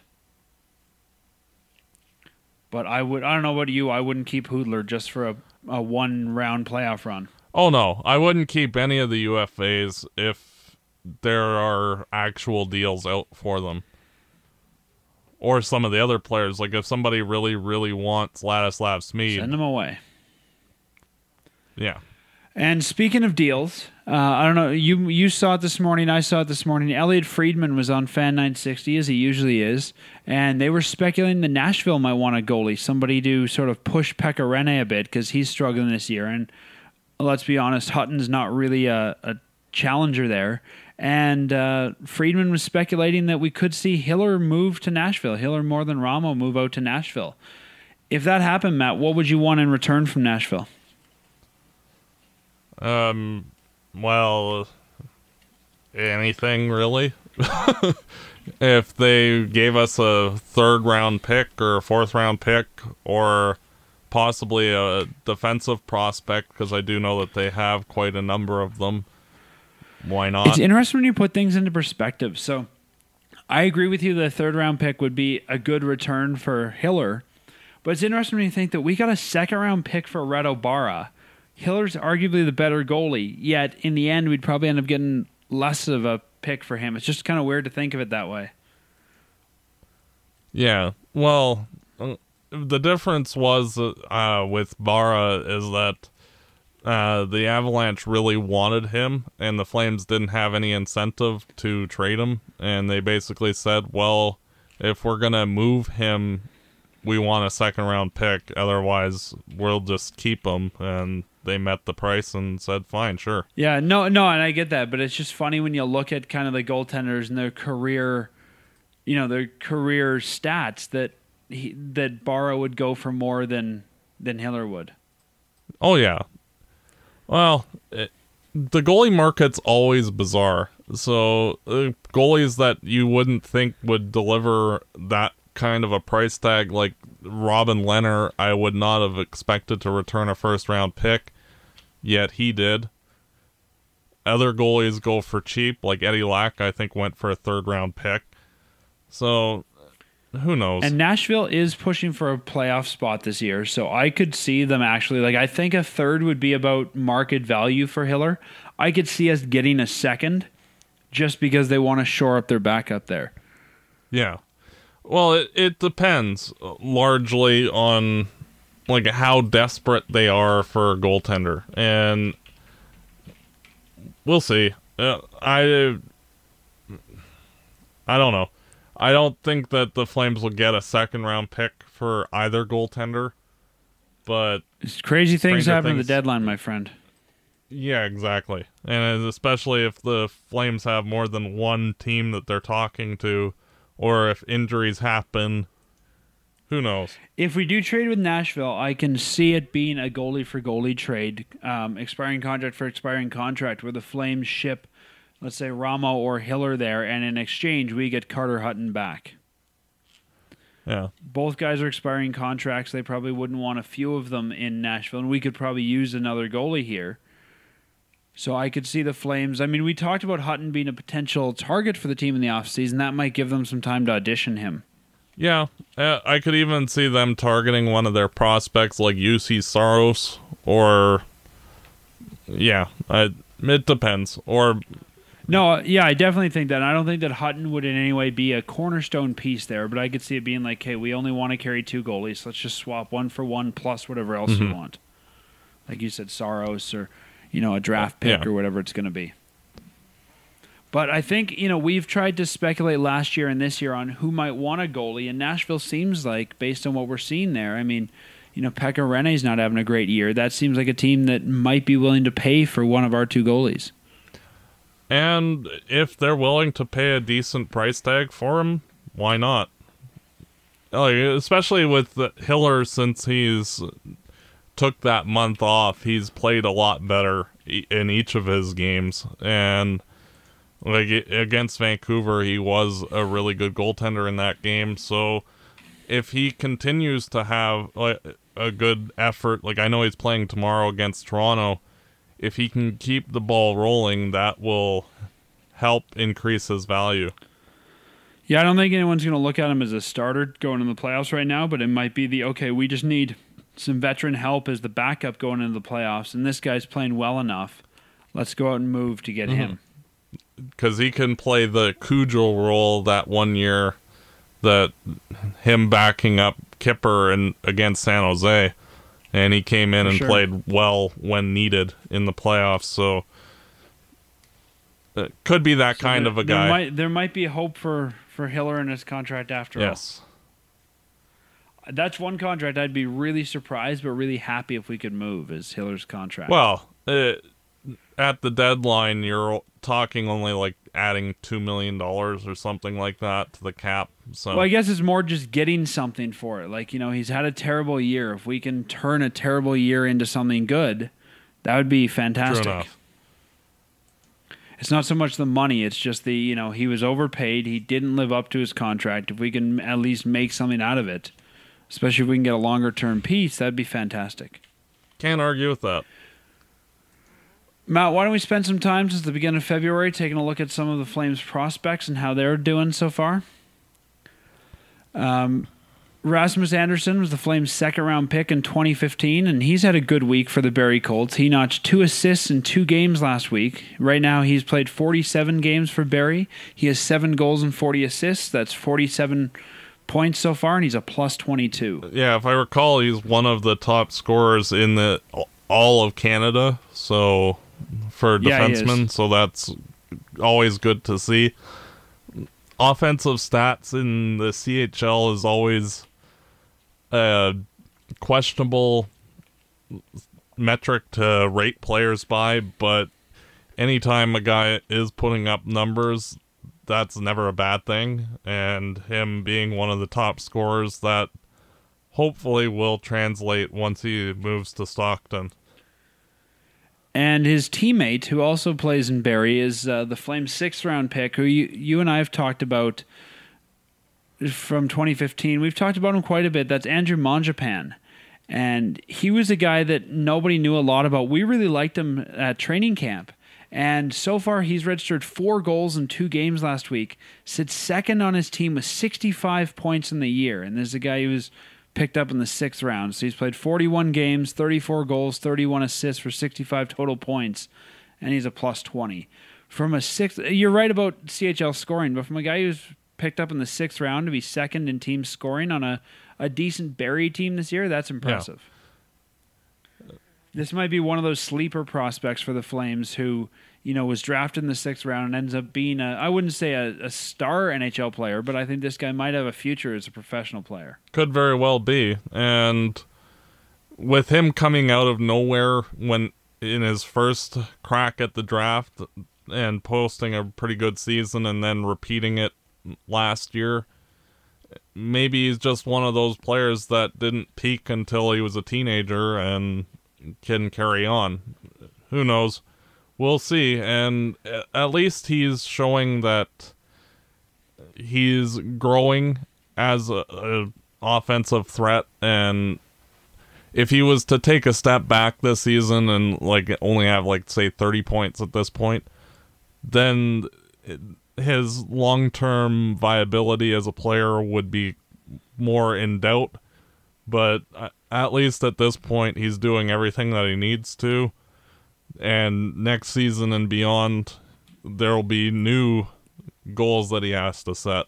But I would, I don't know about you, I wouldn't keep Hoodler just for a, a one-round playoff run. Oh, no. I wouldn't keep any of the U F As if there are actual deals out for them. or some of the other players. Like if somebody really, really wants Ladislav Smid, Send them away. Yeah. And speaking of deals, uh, I don't know, you you saw it this morning, I saw it this morning. Elliot Friedman was on Fan nine sixty, as he usually is, and they were speculating that Nashville might want a goalie, somebody to sort of push Pekka Rinne a bit, because he's struggling this year. And let's be honest, Hutton's not really a, a challenger there. And uh, Friedman was speculating that we could see Hiller move to Nashville, Hiller more than Ramo move out to Nashville. If that happened, Matt, what would you want in return from Nashville? Um, well, anything really. If they gave us a third round pick or a fourth round pick or possibly a defensive prospect, because I do know that they have quite a number of them, why not? It's interesting when you put things into perspective. So I agree with you that a third round pick would be a good return for Hiller, but it's interesting when you think that we got a second round pick for Reto Barra. Hiller's arguably the better goalie, yet in the end, we'd probably end up getting less of a pick for him. It's just kind of weird to think of it that way. Yeah, well, uh, the difference was uh, with Barra is that uh, the Avalanche really wanted him, and the Flames didn't have any incentive to trade him, and they basically said, well, if we're going to move him, we want a second-round pick, otherwise we'll just keep him, and they met the price and said, fine, sure. Yeah, no, no, and I get that, but it's just funny when you look at kind of the goaltenders and their career, you know, their career stats that he, that Barra would go for more than than Hiller would. Oh yeah, well, it, the goalie market's always bizarre. So uh, goalies that you wouldn't think would deliver that kind of a price tag, like Robin Lehner, I would not have expected to return a first round pick, yet he did. Other goalies go for cheap, like Eddie Lack, I think went for a third round pick. So who knows? And Nashville is pushing for a playoff spot this year, so I could see them actually, like, I think a third would be about market value for Hiller. I could see us getting a second just because they want to shore up their backup there. Yeah. Well, it, it depends largely on like how desperate they are for a goaltender, and we'll see. Uh, I I don't know. I don't think that the Flames will get a second round pick for either goaltender, but it's crazy things happen at the things. deadline, my friend. Yeah, exactly, and especially if the Flames have more than one team that they're talking to. Or if injuries happen, who knows? If we do trade with Nashville, I can see it being a goalie for goalie trade, um, expiring contract for expiring contract, where the Flames ship, let's say, Ramo or Hiller there, and in exchange, we get Carter Hutton back. Yeah. Both guys are expiring contracts. They probably wouldn't want a few of them in Nashville, and we could probably use another goalie here. So I could see the Flames. I mean, we talked about Hutton being a potential target for the team in the offseason. That might give them some time to audition him. Yeah, uh, I could even see them targeting one of their prospects like U C Saros, or yeah, I, it depends. Or no, yeah, I definitely think that. I don't think that Hutton would in any way be a cornerstone piece there, but I could see it being like, hey, we only want to carry two goalies. So let's just swap one for one plus whatever else mm-hmm. you want. Like you said, Saros or, you know, a draft pick yeah. or whatever it's going to be. But I think, you know, we've tried to speculate last year and this year on who might want a goalie, and Nashville seems like, based on what we're seeing there, I mean, you know, Pekka Rinne's not having a great year. That seems like a team that might be willing to pay for one of our two goalies. And if they're willing to pay a decent price tag for him, why not? Like, especially with the Hiller, since he's took that month off, he's played a lot better in each of his games, and like against Vancouver, he was a really good goaltender in that game. So if he continues to have like a good effort, like I know he's playing tomorrow against Toronto, if he can keep the ball rolling, that will help increase his value. Yeah, I don't think anyone's going to look at him as a starter going in the playoffs right now, but it might be the, okay, we just need some veteran help as the backup going into the playoffs, and this guy's playing well enough. Let's go out and move to get mm-hmm. him. Because he can play the Cujo role that one year that him backing up Kipper and against San Jose, and he came in For and sure. played well when needed in the playoffs. So it could be that So kind there- of a there guy. Might, there might be hope for, for Hiller in his contract after Yes. all. That's one contract I'd be really surprised but really happy if we could move is Hiller's contract. Well, uh, at the deadline, you're talking only like adding two million dollars or something like that to the cap. So Well, I guess it's more just getting something for it. Like, you know, he's had a terrible year. If we can turn a terrible year into something good, that would be true fantastic. enough. It's not so much the money, it's just the, you know, he was overpaid. He didn't live up to his contract. If we can at least make something out of it, especially if we can get a longer term piece, that'd be fantastic. Can't argue with that. Matt, why don't we spend some time since the beginning of February taking a look at some of the Flames prospects and how they're doing so far? Um, Rasmus Anderson was the Flames' second-round pick in twenty fifteen, and he's had a good week for the Barrie Colts. He notched two assists in two games last week. Right now, he's played forty-seven games for Barrie. He has seven goals and forty assists. That's forty-seven points so far, and he's a plus twenty-two. Yeah, if I recall, he's one of the top scorers in the all of Canada. So for Yeah, he is. defensemen, so that's always good to see. Offensive stats in the C H L is always a questionable metric to rate players by, but anytime a guy is putting up numbers, that's never a bad thing. And him being one of the top scorers, that hopefully will translate once he moves to Stockton. And his teammate, who also plays in Barrie, is uh, the Flames' sixth-round pick, who you, you and I have talked about from twenty fifteen. We've talked about him quite a bit. That's Andrew Mangiapane. And he was a guy that nobody knew a lot about. We really liked him at training camp. And so far, he's registered four goals in two games last week. Sits second on his team with sixty-five points in the year. And there's a guy who was picked up in the sixth round. So he's played forty-one games, thirty-four goals, thirty-one assists for sixty-five total points, and he's a plus twenty. From a sixth, you're right about C H L scoring, but from a guy who's picked up in the sixth round to be second in team scoring on a, a decent Barrie team this year, that's impressive. Yeah. This might be one of those sleeper prospects for the Flames who, you know, was drafted in the sixth round and ends up being a, I wouldn't say a, a star N H L player, but I think this guy might have a future as a professional player. Could very well be. And with him coming out of nowhere when in his first crack at the draft and posting a pretty good season and then repeating it last year, maybe he's just one of those players that didn't peak until he was a teenager and can carry on. Who knows? We'll see. And at least he's showing that he's growing as a, a offensive threat. And if he was to take a step back this season and like only have like say thirty points at this point, then it, his long-term viability as a player would be more in doubt. But at least at this point, he's doing everything that he needs to. And next season and beyond, there will be new goals that he has to set.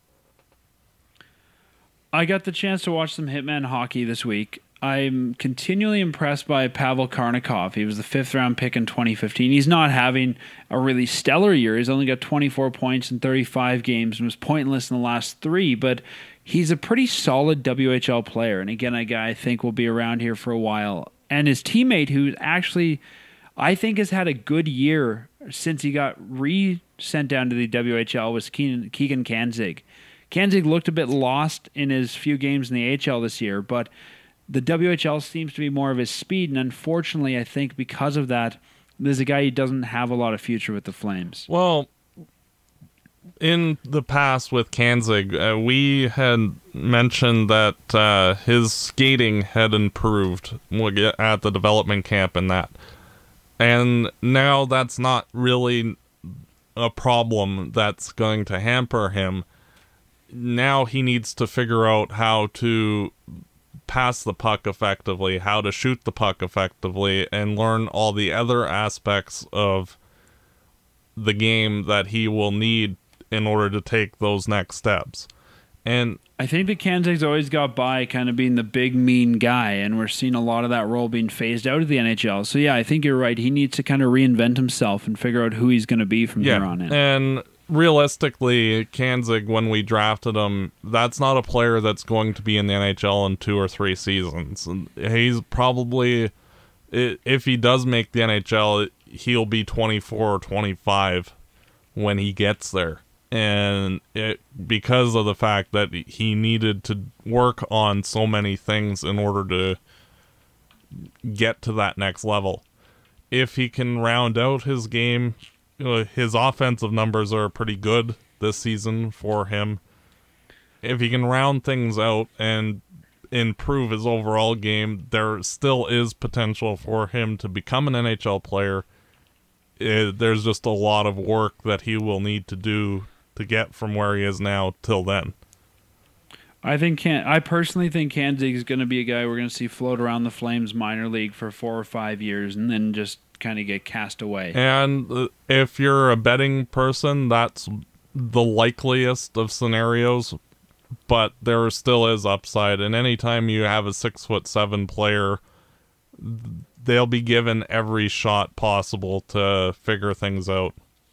I got the chance to watch some Hitman hockey this week. I'm continually impressed by Pavel Karnikov. He was the fifth round pick in twenty fifteen. He's not having a really stellar year. He's only got twenty-four points in thirty-five games and was pointless in the last three, but he's a pretty solid W H L player. And again, a guy I think will be around here for a while. And his teammate, who actually I think has had a good year since he got re-sent down to the W H L, was Keegan, Keegan Kanzig. Kanzig looked a bit lost in his few games in the A H L this year, but the W H L seems to be more of his speed, and unfortunately, I think because of that, there's a guy who doesn't have a lot of future with the Flames. Well, in the past with Kanzig, uh, we had mentioned that uh, his skating had improved at the development camp and that. And now that's not really a problem that's going to hamper him. Now he needs to figure out how to pass the puck effectively, how to shoot the puck effectively, and learn all the other aspects of the game that he will need in order to take those next steps. And I think that Kanzig's always got by kind of being the big, mean guy, and we're seeing a lot of that role being phased out of the N H L. So, yeah, I think you're right. He needs to kind of reinvent himself and figure out who he's going to be from yeah, here on in. And realistically, Kanzig, when we drafted him, that's not a player that's going to be in the N H L in two or three seasons. And he's probably, if he does make the N H L, he'll be twenty-four or twenty-five when he gets there. And it, because of the fact that he needed to work on so many things in order to get to that next level. If he can round out his game, uh, his offensive numbers are pretty good this season for him. If he can round things out and improve his overall game, there still is potential for him to become an N H L player. It, there's just a lot of work that he will need to do to get from where he is now till then. I think Can- I personally think Kanzig is going to be a guy we're going to see float around the Flames minor league for four or five years and then just kind of get cast away. And uh, if you're a betting person, that's the likeliest of scenarios, but there still is upside. And anytime you have a six foot seven player, they'll be given every shot possible to figure things out.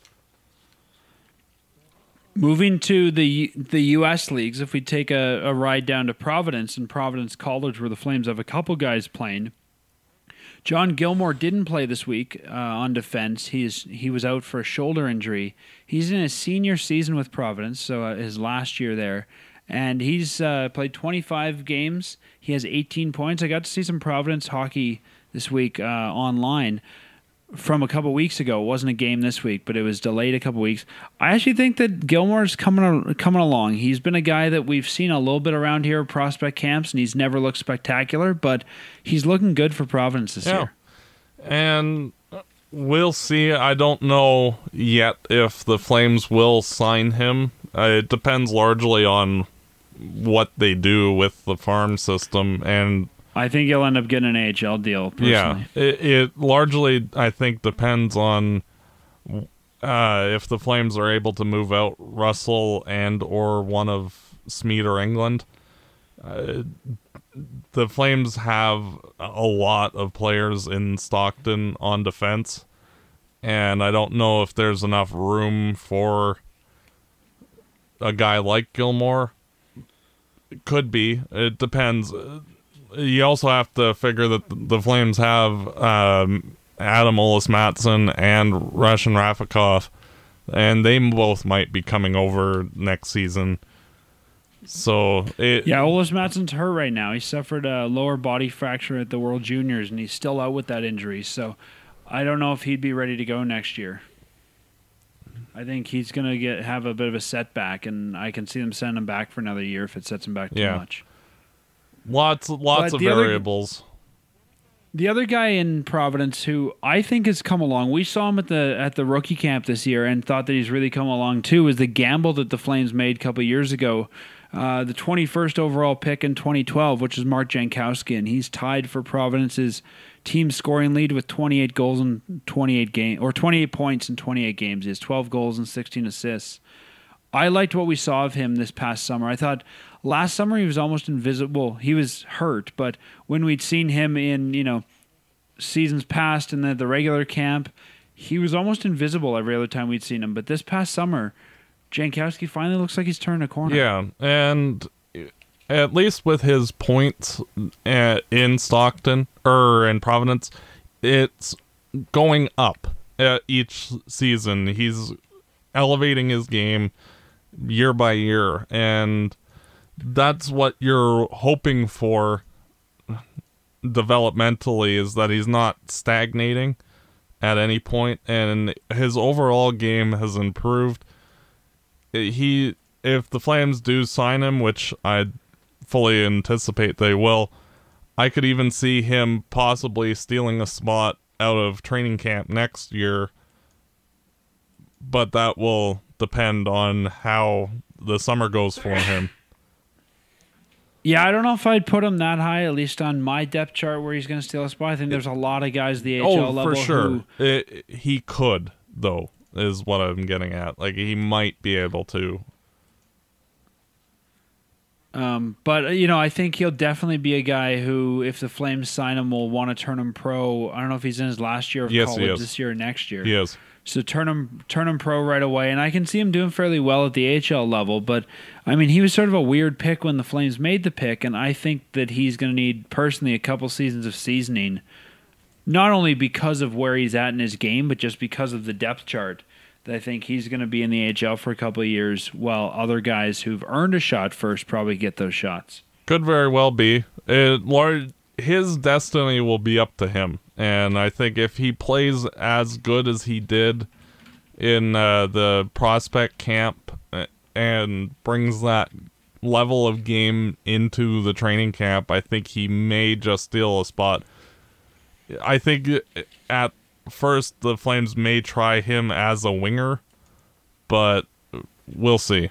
Moving to the the U S leagues, if we take a, a ride down to Providence and Providence College, where the Flames have a couple guys playing, John Gilmore didn't play this week uh, on defense. He's he was out for a shoulder injury. He's in his senior season with Providence, so uh, his last year there, and he's uh, played twenty-five games. He has eighteen points. I got to see some Providence hockey this week uh, online from a couple weeks ago. It wasn't a game this week, but it was delayed a couple weeks. I actually think that Gilmore's coming coming along. He's been a guy that we've seen a little bit around here at prospect camps, and he's never looked spectacular, but he's looking good for Providence this yeah. year. And we'll see. I don't know yet if the Flames will sign him. Uh, it depends largely on what they do with the farm system, and I think he'll end up getting an A H L deal, personally. Yeah, it, it largely, I think, depends on uh, if the Flames are able to move out Russell and or one of Smeed or England. Uh, the Flames have a lot of players in Stockton on defense, and I don't know if there's enough room for a guy like Gilmore. It could be. It depends. You also have to figure that the Flames have um, Adam Ollis-Mattsson and Russian Rafikov, and they both might be coming over next season. So it, yeah, Ollis-Matsson's hurt right now. He suffered a lower body fracture at the World Juniors, and he's still out with that injury. So I don't know if he'd be ready to go next year. I think he's going to get have a bit of a setback, and I can see them send him back for another year if it sets him back too yeah. much. Lots, lots But of the other- variables. The other guy in Providence who I think has come along, we saw him at the at the rookie camp this year and thought that he's really come along too, is the gamble that the Flames made a couple years ago. Uh, the twenty-first overall pick in twenty twelve, which is Mark Jankowski, and he's tied for Providence's team scoring lead with twenty-eight goals in twenty-eight games, or twenty-eight points in twenty-eight games. He has twelve goals and sixteen assists. I liked what we saw of him this past summer. I thought last summer he was almost invisible. He was hurt, but when we'd seen him in, you know, seasons past and the, the regular camp, he was almost invisible every other time we'd seen him. But this past summer, Jankowski finally looks like he's turned a corner. Yeah, and at least with his points uh, in Stockton or in Providence, it's going up uh, each season. He's elevating his game year by year, and that's what you're hoping for developmentally, is that he's not stagnating at any point, and his overall game has improved. He, if the Flames do sign him, which I fully anticipate they will, I could even see him possibly stealing a spot out of training camp next year, but that will depend on how the summer goes for him. Yeah, I don't know if I'd put him that high, at least on my depth chart where he's going to steal a spot. I think there's a lot of guys at the A H L oh, level for sure. who... It, he could, though, is what I'm getting at. Like, he might be able to. Um, but, you know, I think he'll definitely be a guy who, if the Flames sign him, will want to turn him pro. I don't know if he's in his last year of Yes, he college is. this year or next year. He is. So turn him turn him pro right away. And I can see him doing fairly well at the A H L level. But, I mean, he was sort of a weird pick when the Flames made the pick. And I think that he's going to need, personally, a couple seasons of seasoning. Not only because of where he's at in his game, but just because of the depth chart. I think he's going to be in the A H L for a couple of years, while other guys who've earned a shot first probably get those shots. Could very well be. It, Lord, his destiny will be up to him. And I think if he plays as good as he did in uh, the prospect camp and brings that level of game into the training camp, I think he may just steal a spot. I think at first, the Flames may try him as a winger, but we'll see.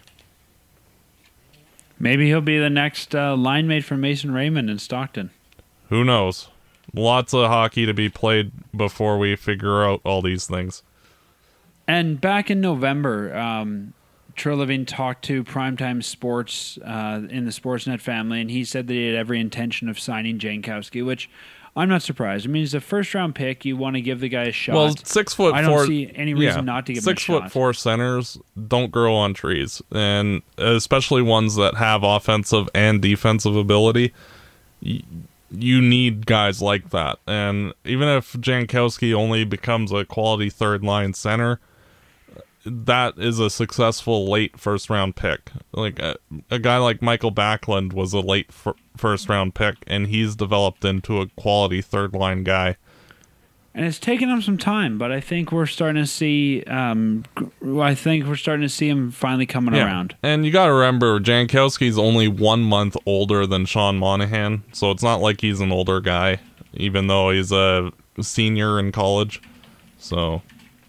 Maybe he'll be the next uh, line mate for Mason Raymond in Stockton. Who knows? Lots of hockey to be played before we figure out all these things. And back in November, um, Treliving talked to Primetime Sports uh, in the Sportsnet family, and he said that he had every intention of signing Jankowski, which I'm not surprised. I mean, he's a first-round pick. You want to give the guy a shot. Well, six foot I don't four, see any reason yeah, not to give him a six shot. foot four centers don't grow on trees, and especially ones that have offensive and defensive ability. Y- you need guys like that, and even if Jankowski only becomes a quality third-line center, that is a successful late first round pick. Like a, a guy like Michael Backlund was a late f- first round pick, and he's developed into a quality third line guy. And it's taken him some time, but I think we're starting to see. Um, I think we're starting to see him finally coming Yeah. around. And you got to remember, Jankowski's only one month older than Sean Monahan, so it's not like he's an older guy, even though he's a senior in college. So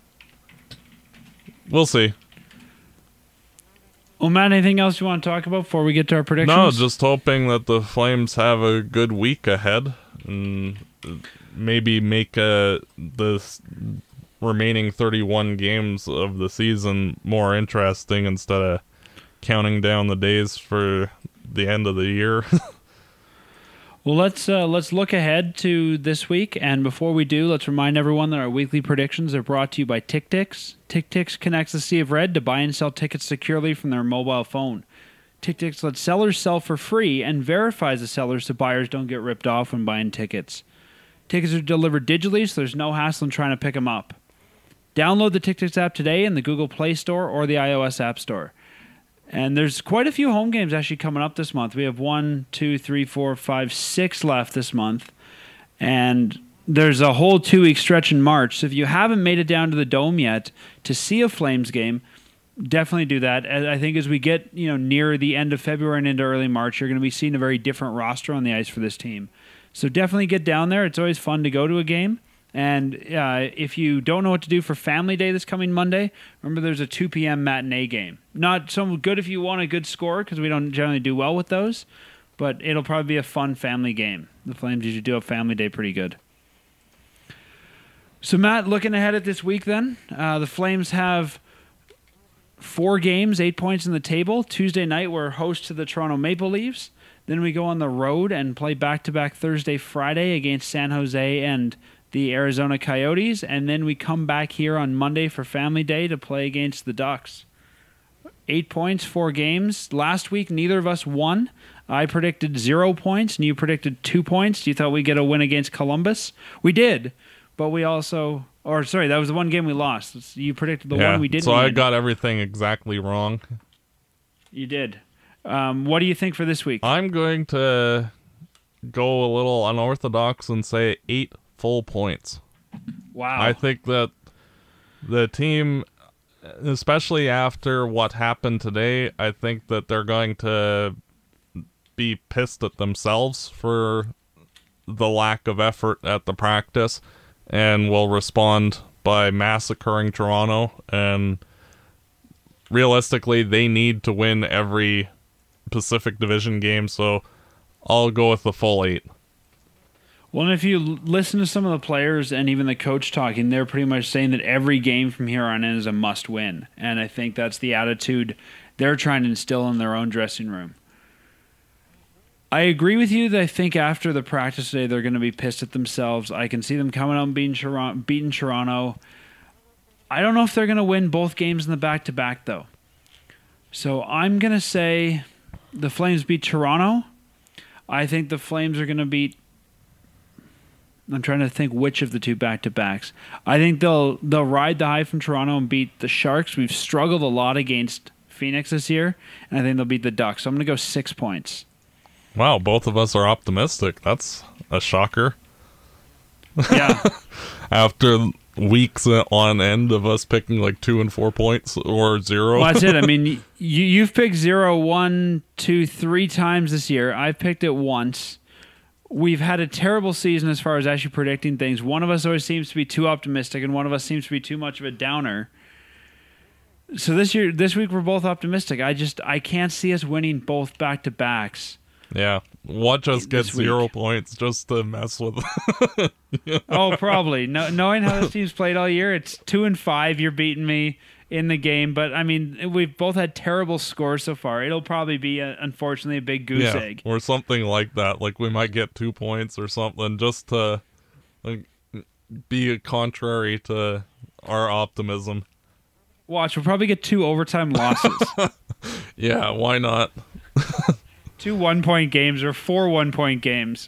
we'll see. Well, Matt, anything else you want to talk about before we get to our predictions? No, just hoping that the Flames have a good week ahead and maybe make uh, the remaining thirty-one games of the season more interesting instead of counting down the days for the end of the year. Well, let's uh, let's look ahead to this week, and before we do, let's remind everyone that our weekly predictions are brought to you by TickTix. TickTix connects the Sea of Red to buy and sell tickets securely from their mobile phone. TickTix lets sellers sell for free and verifies the sellers so buyers don't get ripped off when buying tickets. Tickets are delivered digitally, so there's no hassle in trying to pick them up. Download the TickTix app today in the Google Play Store or the iOS App Store. And there's quite a few home games actually coming up this month. We have one, two, three, four, five, six left this month. And there's a whole two-week stretch in March. So if you haven't made it down to the Dome yet to see a Flames game, definitely do that. I think as we get you know near the end of February and into early March, you're going to be seeing a very different roster on the ice for this team. So definitely get down there. It's always fun to go to a game. And uh, if you don't know what to do for Family Day this coming Monday, remember there's a two p.m. matinee game. Not so good if you want a good score, because we don't generally do well with those, but it'll probably be a fun family game. The Flames usually do a Family Day pretty good. So, Matt, looking ahead at this week then, uh, the Flames have four games, eight points in the table. Tuesday night, we're host to the Toronto Maple Leafs. Then we go on the road and play back-to-back Thursday, Friday against San Jose and the Arizona Coyotes, and then we come back here on Monday for Family Day to play against the Ducks. Eight points, four games. Last week, neither of us won. I predicted zero points, and you predicted two points. You thought we'd get a win against Columbus. We did, but we also... Or, sorry, that was the one game we lost. You predicted the yeah, one we didn't so win. I got everything exactly wrong. You did. Um, what do you think for this week? I'm going to go a little unorthodox and say eight full points. Wow. I think that the team, especially after what happened today, I think that they're going to be pissed at themselves for the lack of effort at the practice and will respond by massacring Toronto. And realistically, they need to win every Pacific Division game, so I'll go with the full eight. Well, and if you l- listen to some of the players and even the coach talking, they're pretty much saying that every game from here on in is a must-win. And I think that's the attitude they're trying to instill in their own dressing room. I agree with you that I think after the practice today, they're going to be pissed at themselves. I can see them coming out and beating Toronto. Beating Toronto. I don't know if they're going to win both games in the back-to-back, though. So I'm going to say the Flames beat Toronto. I think the Flames are going to beat... I'm trying to think which of the two back-to-backs. I think they'll they'll ride the high from Toronto and beat the Sharks. We've struggled a lot against Phoenix this year, and I think they'll beat the Ducks. So I'm going to go six points. Wow, both of us are optimistic. That's a shocker. Yeah. After weeks on end of us picking like two and four points or zero. Well, that's it. I mean, you, you've picked zero, one, two, three times this year. I've picked it once. We've had a terrible season as far as actually predicting things. One of us always seems to be too optimistic, and one of us seems to be too much of a downer. So this year, this week, we're both optimistic. I just, I can't see us winning both back-to-backs. Yeah, watch us get This week. zero points just to mess with. Yeah. Oh, probably. No, knowing how this team's played all year, it's two and five. You're beating me in the game, but I mean, we've both had terrible scores so far. It'll probably be, a, unfortunately, a big goose yeah, egg or something like that. Like we might get two points or something, just to like be contrary to our optimism. Watch, we'll probably get two overtime losses. Yeah, why not? Two one-point games or four one-point games.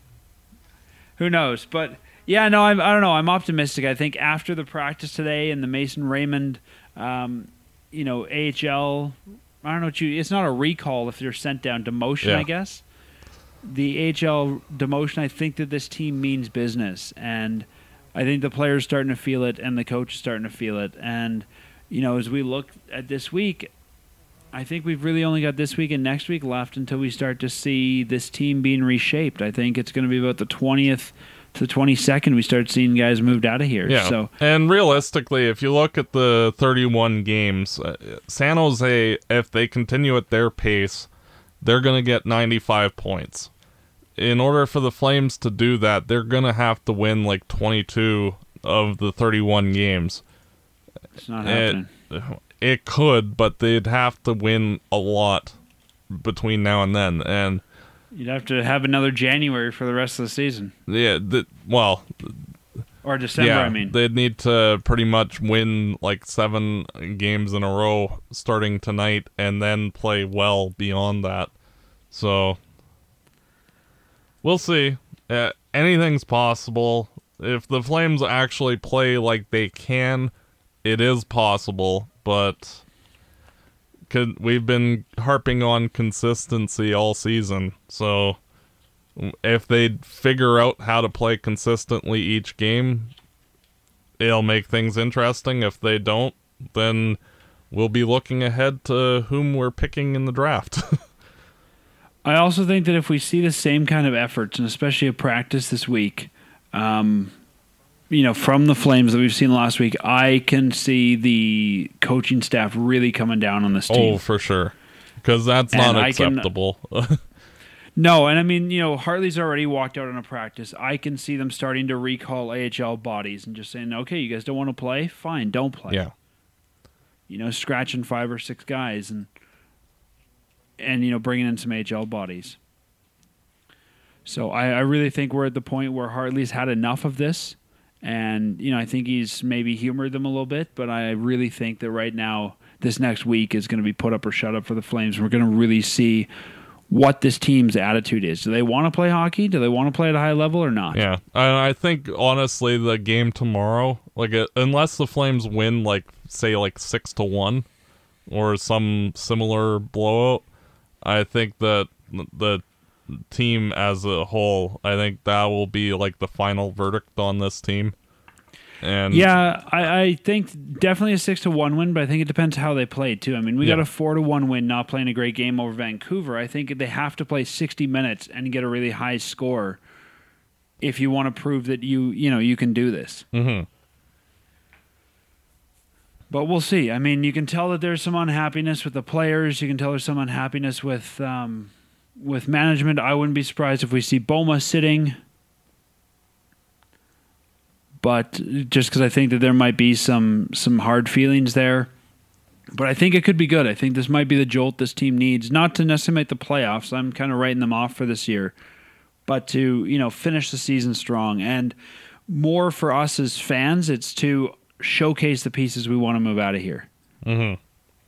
Who knows? But yeah, no, I'm, I don't know. I'm optimistic. I think after the practice today and the Mason Raymond, um, you know, A H L. I don't know what you. It's not a recall if you're sent down, demotion. Yeah. I guess the A H L demotion. I think that this team means business, and I think the players starting to feel it, and the coach is starting to feel it. And you know, as we look at this week, I think we've really only got this week and next week left until we start to see this team being reshaped. I think it's going to be about the twentieth to the twenty-second we start seeing guys moved out of here. Yeah, So and realistically, if you look at the thirty-one games, uh, San Jose, if they continue at their pace, they're going to get ninety-five points. In order for the Flames to do that, they're going to have to win like twenty-two of the thirty-one games. it's not happening. It, it could, but they'd have to win a lot between now and then. And You'd have to have another January for the rest of the season. yeah, the, well, Or December, yeah, I mean. they'd need to pretty much win like seven games in a row starting tonight and then play well beyond that. So we'll see. Uh, anything's possible. If the Flames actually play like they can, it is possible, but could, we've been harping on consistency all season, so if they figure out how to play consistently each game, it'll make things interesting. If they don't, then we'll be looking ahead to whom we're picking in the draft. I also think that if we see the same kind of efforts, and especially a practice this week, um, you know, from the Flames that we've seen last week, I can see the coaching staff really coming down on this team. Oh, for sure. Because that's And not I can- acceptable. No, and I mean, you know, Hartley's already walked out on a practice. I can see them starting to recall A H L bodies and just saying, okay, you guys don't want to play? Fine, don't play. Yeah. You know, scratching five or six guys and, and you know, bringing in some A H L bodies. So I, I really think we're at the point where Hartley's had enough of this. And, you know, I think he's maybe humored them a little bit, but I really think that right now, this next week is going to be put up or shut up for the Flames. We're going to really see what this team's attitude is. Do they want to play hockey? Do they want to play at a high level or not? Yeah. I, I think, honestly, the game tomorrow, like, uh, unless the Flames win, like, say, like, six to one or some similar blowout, I think that the team as a whole, I think that will be like the final verdict on this team. And yeah, I, I think definitely a six to one win, but I think it depends how they played too. I mean, we Yeah. got a four to one win, not playing a great game over Vancouver. I think they have to play sixty minutes and get a really high score if you want to prove that you you know you can do this. Mm-hmm. But we'll see. I mean, you can tell that there's some unhappiness with the players. You can tell there's some unhappiness with um, with management. I wouldn't be surprised if we see Boma sitting. But just because I think that there might be some some hard feelings there. But I think it could be good. I think this might be the jolt this team needs, not to necessarily make the playoffs. I'm kind of writing them off for this year, but to, you know, finish the season strong. And more for us as fans, it's to showcase the pieces we want to move out of here. Mm-hmm.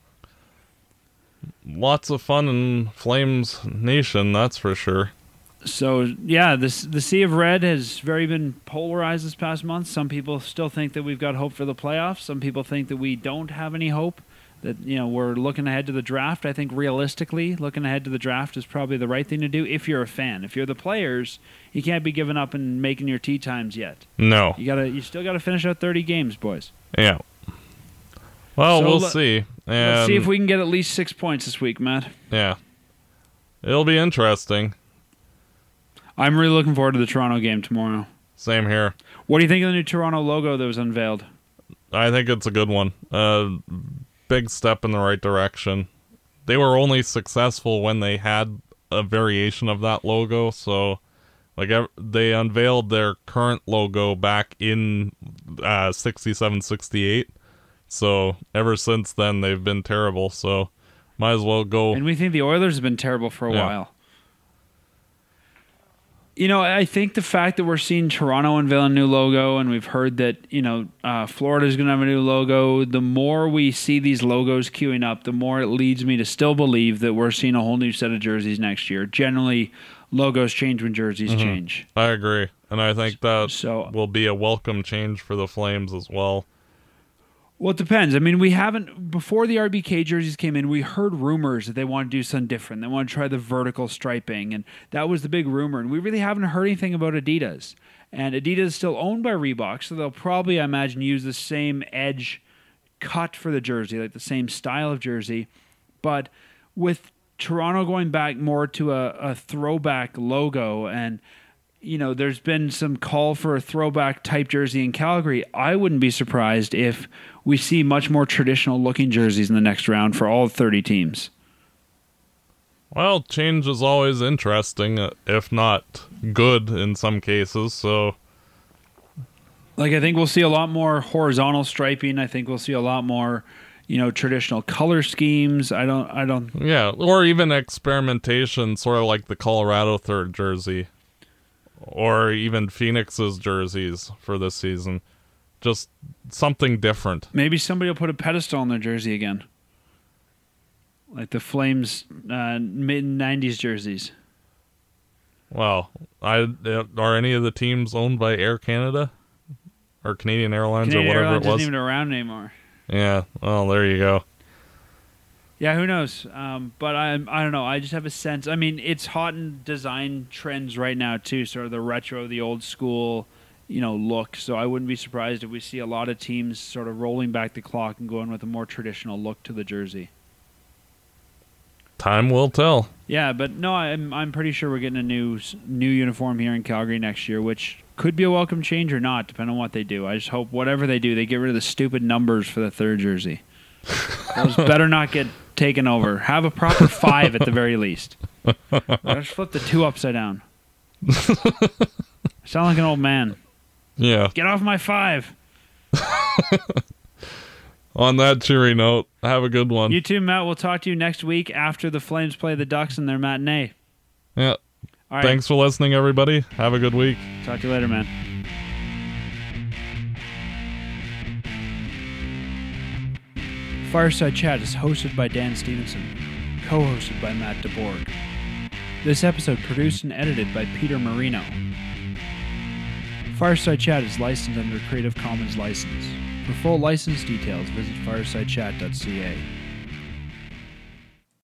Lots of fun in Flames Nation, that's for sure. So, yeah, this the Sea of Red has very been polarized this past month. Some people still think that we've got hope for the playoffs. Some people think that we don't have any hope. That, you know, we're looking ahead to the draft. I think realistically, looking ahead to the draft is probably the right thing to do if you're a fan. If you're the players, you can't be giving up and making your tea times yet. No. You gotta you still gotta finish out thirty games, boys. Yeah. Well, So we'll le- see. And Let's see if we can get at least six points this week, Matt. yeah. It'll be interesting. I'm really looking forward to the Toronto game tomorrow. Same here. What do you think of the new Toronto logo that was unveiled? I think it's a good one. Uh, big step in the right direction. They were only successful when they had a variation of that logo, so like ev- they unveiled their current logo back in uh, sixty-seven sixty-eight. So ever since then, they've been terrible. So might as well go. And we think the Oilers have been terrible for a Yeah. while. You know, I think the fact that we're seeing Toronto unveil a new logo, and we've heard that, you know, uh, Florida's going to have a new logo, the more we see these logos queuing up, the more it leads me to still believe that we're seeing a whole new set of jerseys next year. Generally, logos change when jerseys Mhm. change. I agree, and I think that So- will be a welcome change for the Flames as well. Well, it depends. I mean, we haven't, before the R B K jerseys came in, we heard rumors that they want to do something different. They want to try the vertical striping, and that was the big rumor. And we really haven't heard anything about Adidas. And Adidas is still owned by Reebok, so they'll probably, I imagine, use the same edge cut for the jersey, like the same style of jersey. But with Toronto going back more to a, a throwback logo, and you know, there's been some call for a throwback type jersey in Calgary, I wouldn't be surprised if we see much more traditional looking jerseys in the next round for all thirty teams. Well, change is always interesting, uh, if not good in some cases, so Like, I think we'll see a lot more horizontal striping. I think we'll see a lot more, you know, traditional color schemes. I don't, I don't, yeah, or even experimentation, sort of like the Colorado third jersey, or even Phoenix's jerseys for this season. Just something different. maybe somebody will put a pedestal on their jersey again. Like the Flames uh, mid nineties jerseys. Well, I uh, are any of the teams owned by Air Canada or Canadian Airlines Canadian or whatever Airlines it was? isn't even around anymore. Yeah. Well, there you go. Yeah, who knows? Um, but I, I don't know. I just have a sense. I mean, it's hot in design trends right now too. Sort of the retro, the old school, you know, look. So I wouldn't be surprised if we see a lot of teams sort of rolling back the clock and going with a more traditional look to the jersey. Time will tell. Yeah, but no, I'm I'm pretty sure we're getting a new new uniform here in Calgary next year, which could be a welcome change or not, depending on what they do. I just hope whatever they do, they get rid of the stupid numbers for the third jersey. Those better not get taken over. Have a proper five at the very least. Just flip the two upside down. Sound like an old man. Yeah. Get off my five. On that cheery note, have a good one. You too, Matt. We'll talk to you next week after the Flames play the Ducks in their matinee. Yeah. All right. Thanks for listening, everybody. Have a good week. Talk to you later, man. Fireside Chat is hosted by Dan Stevenson, co-hosted by Matt DeBorg. This episode produced and edited by Peter Marino. Fireside Chat is licensed under a Creative Commons license. For full license details, visit fireside chat dot c a.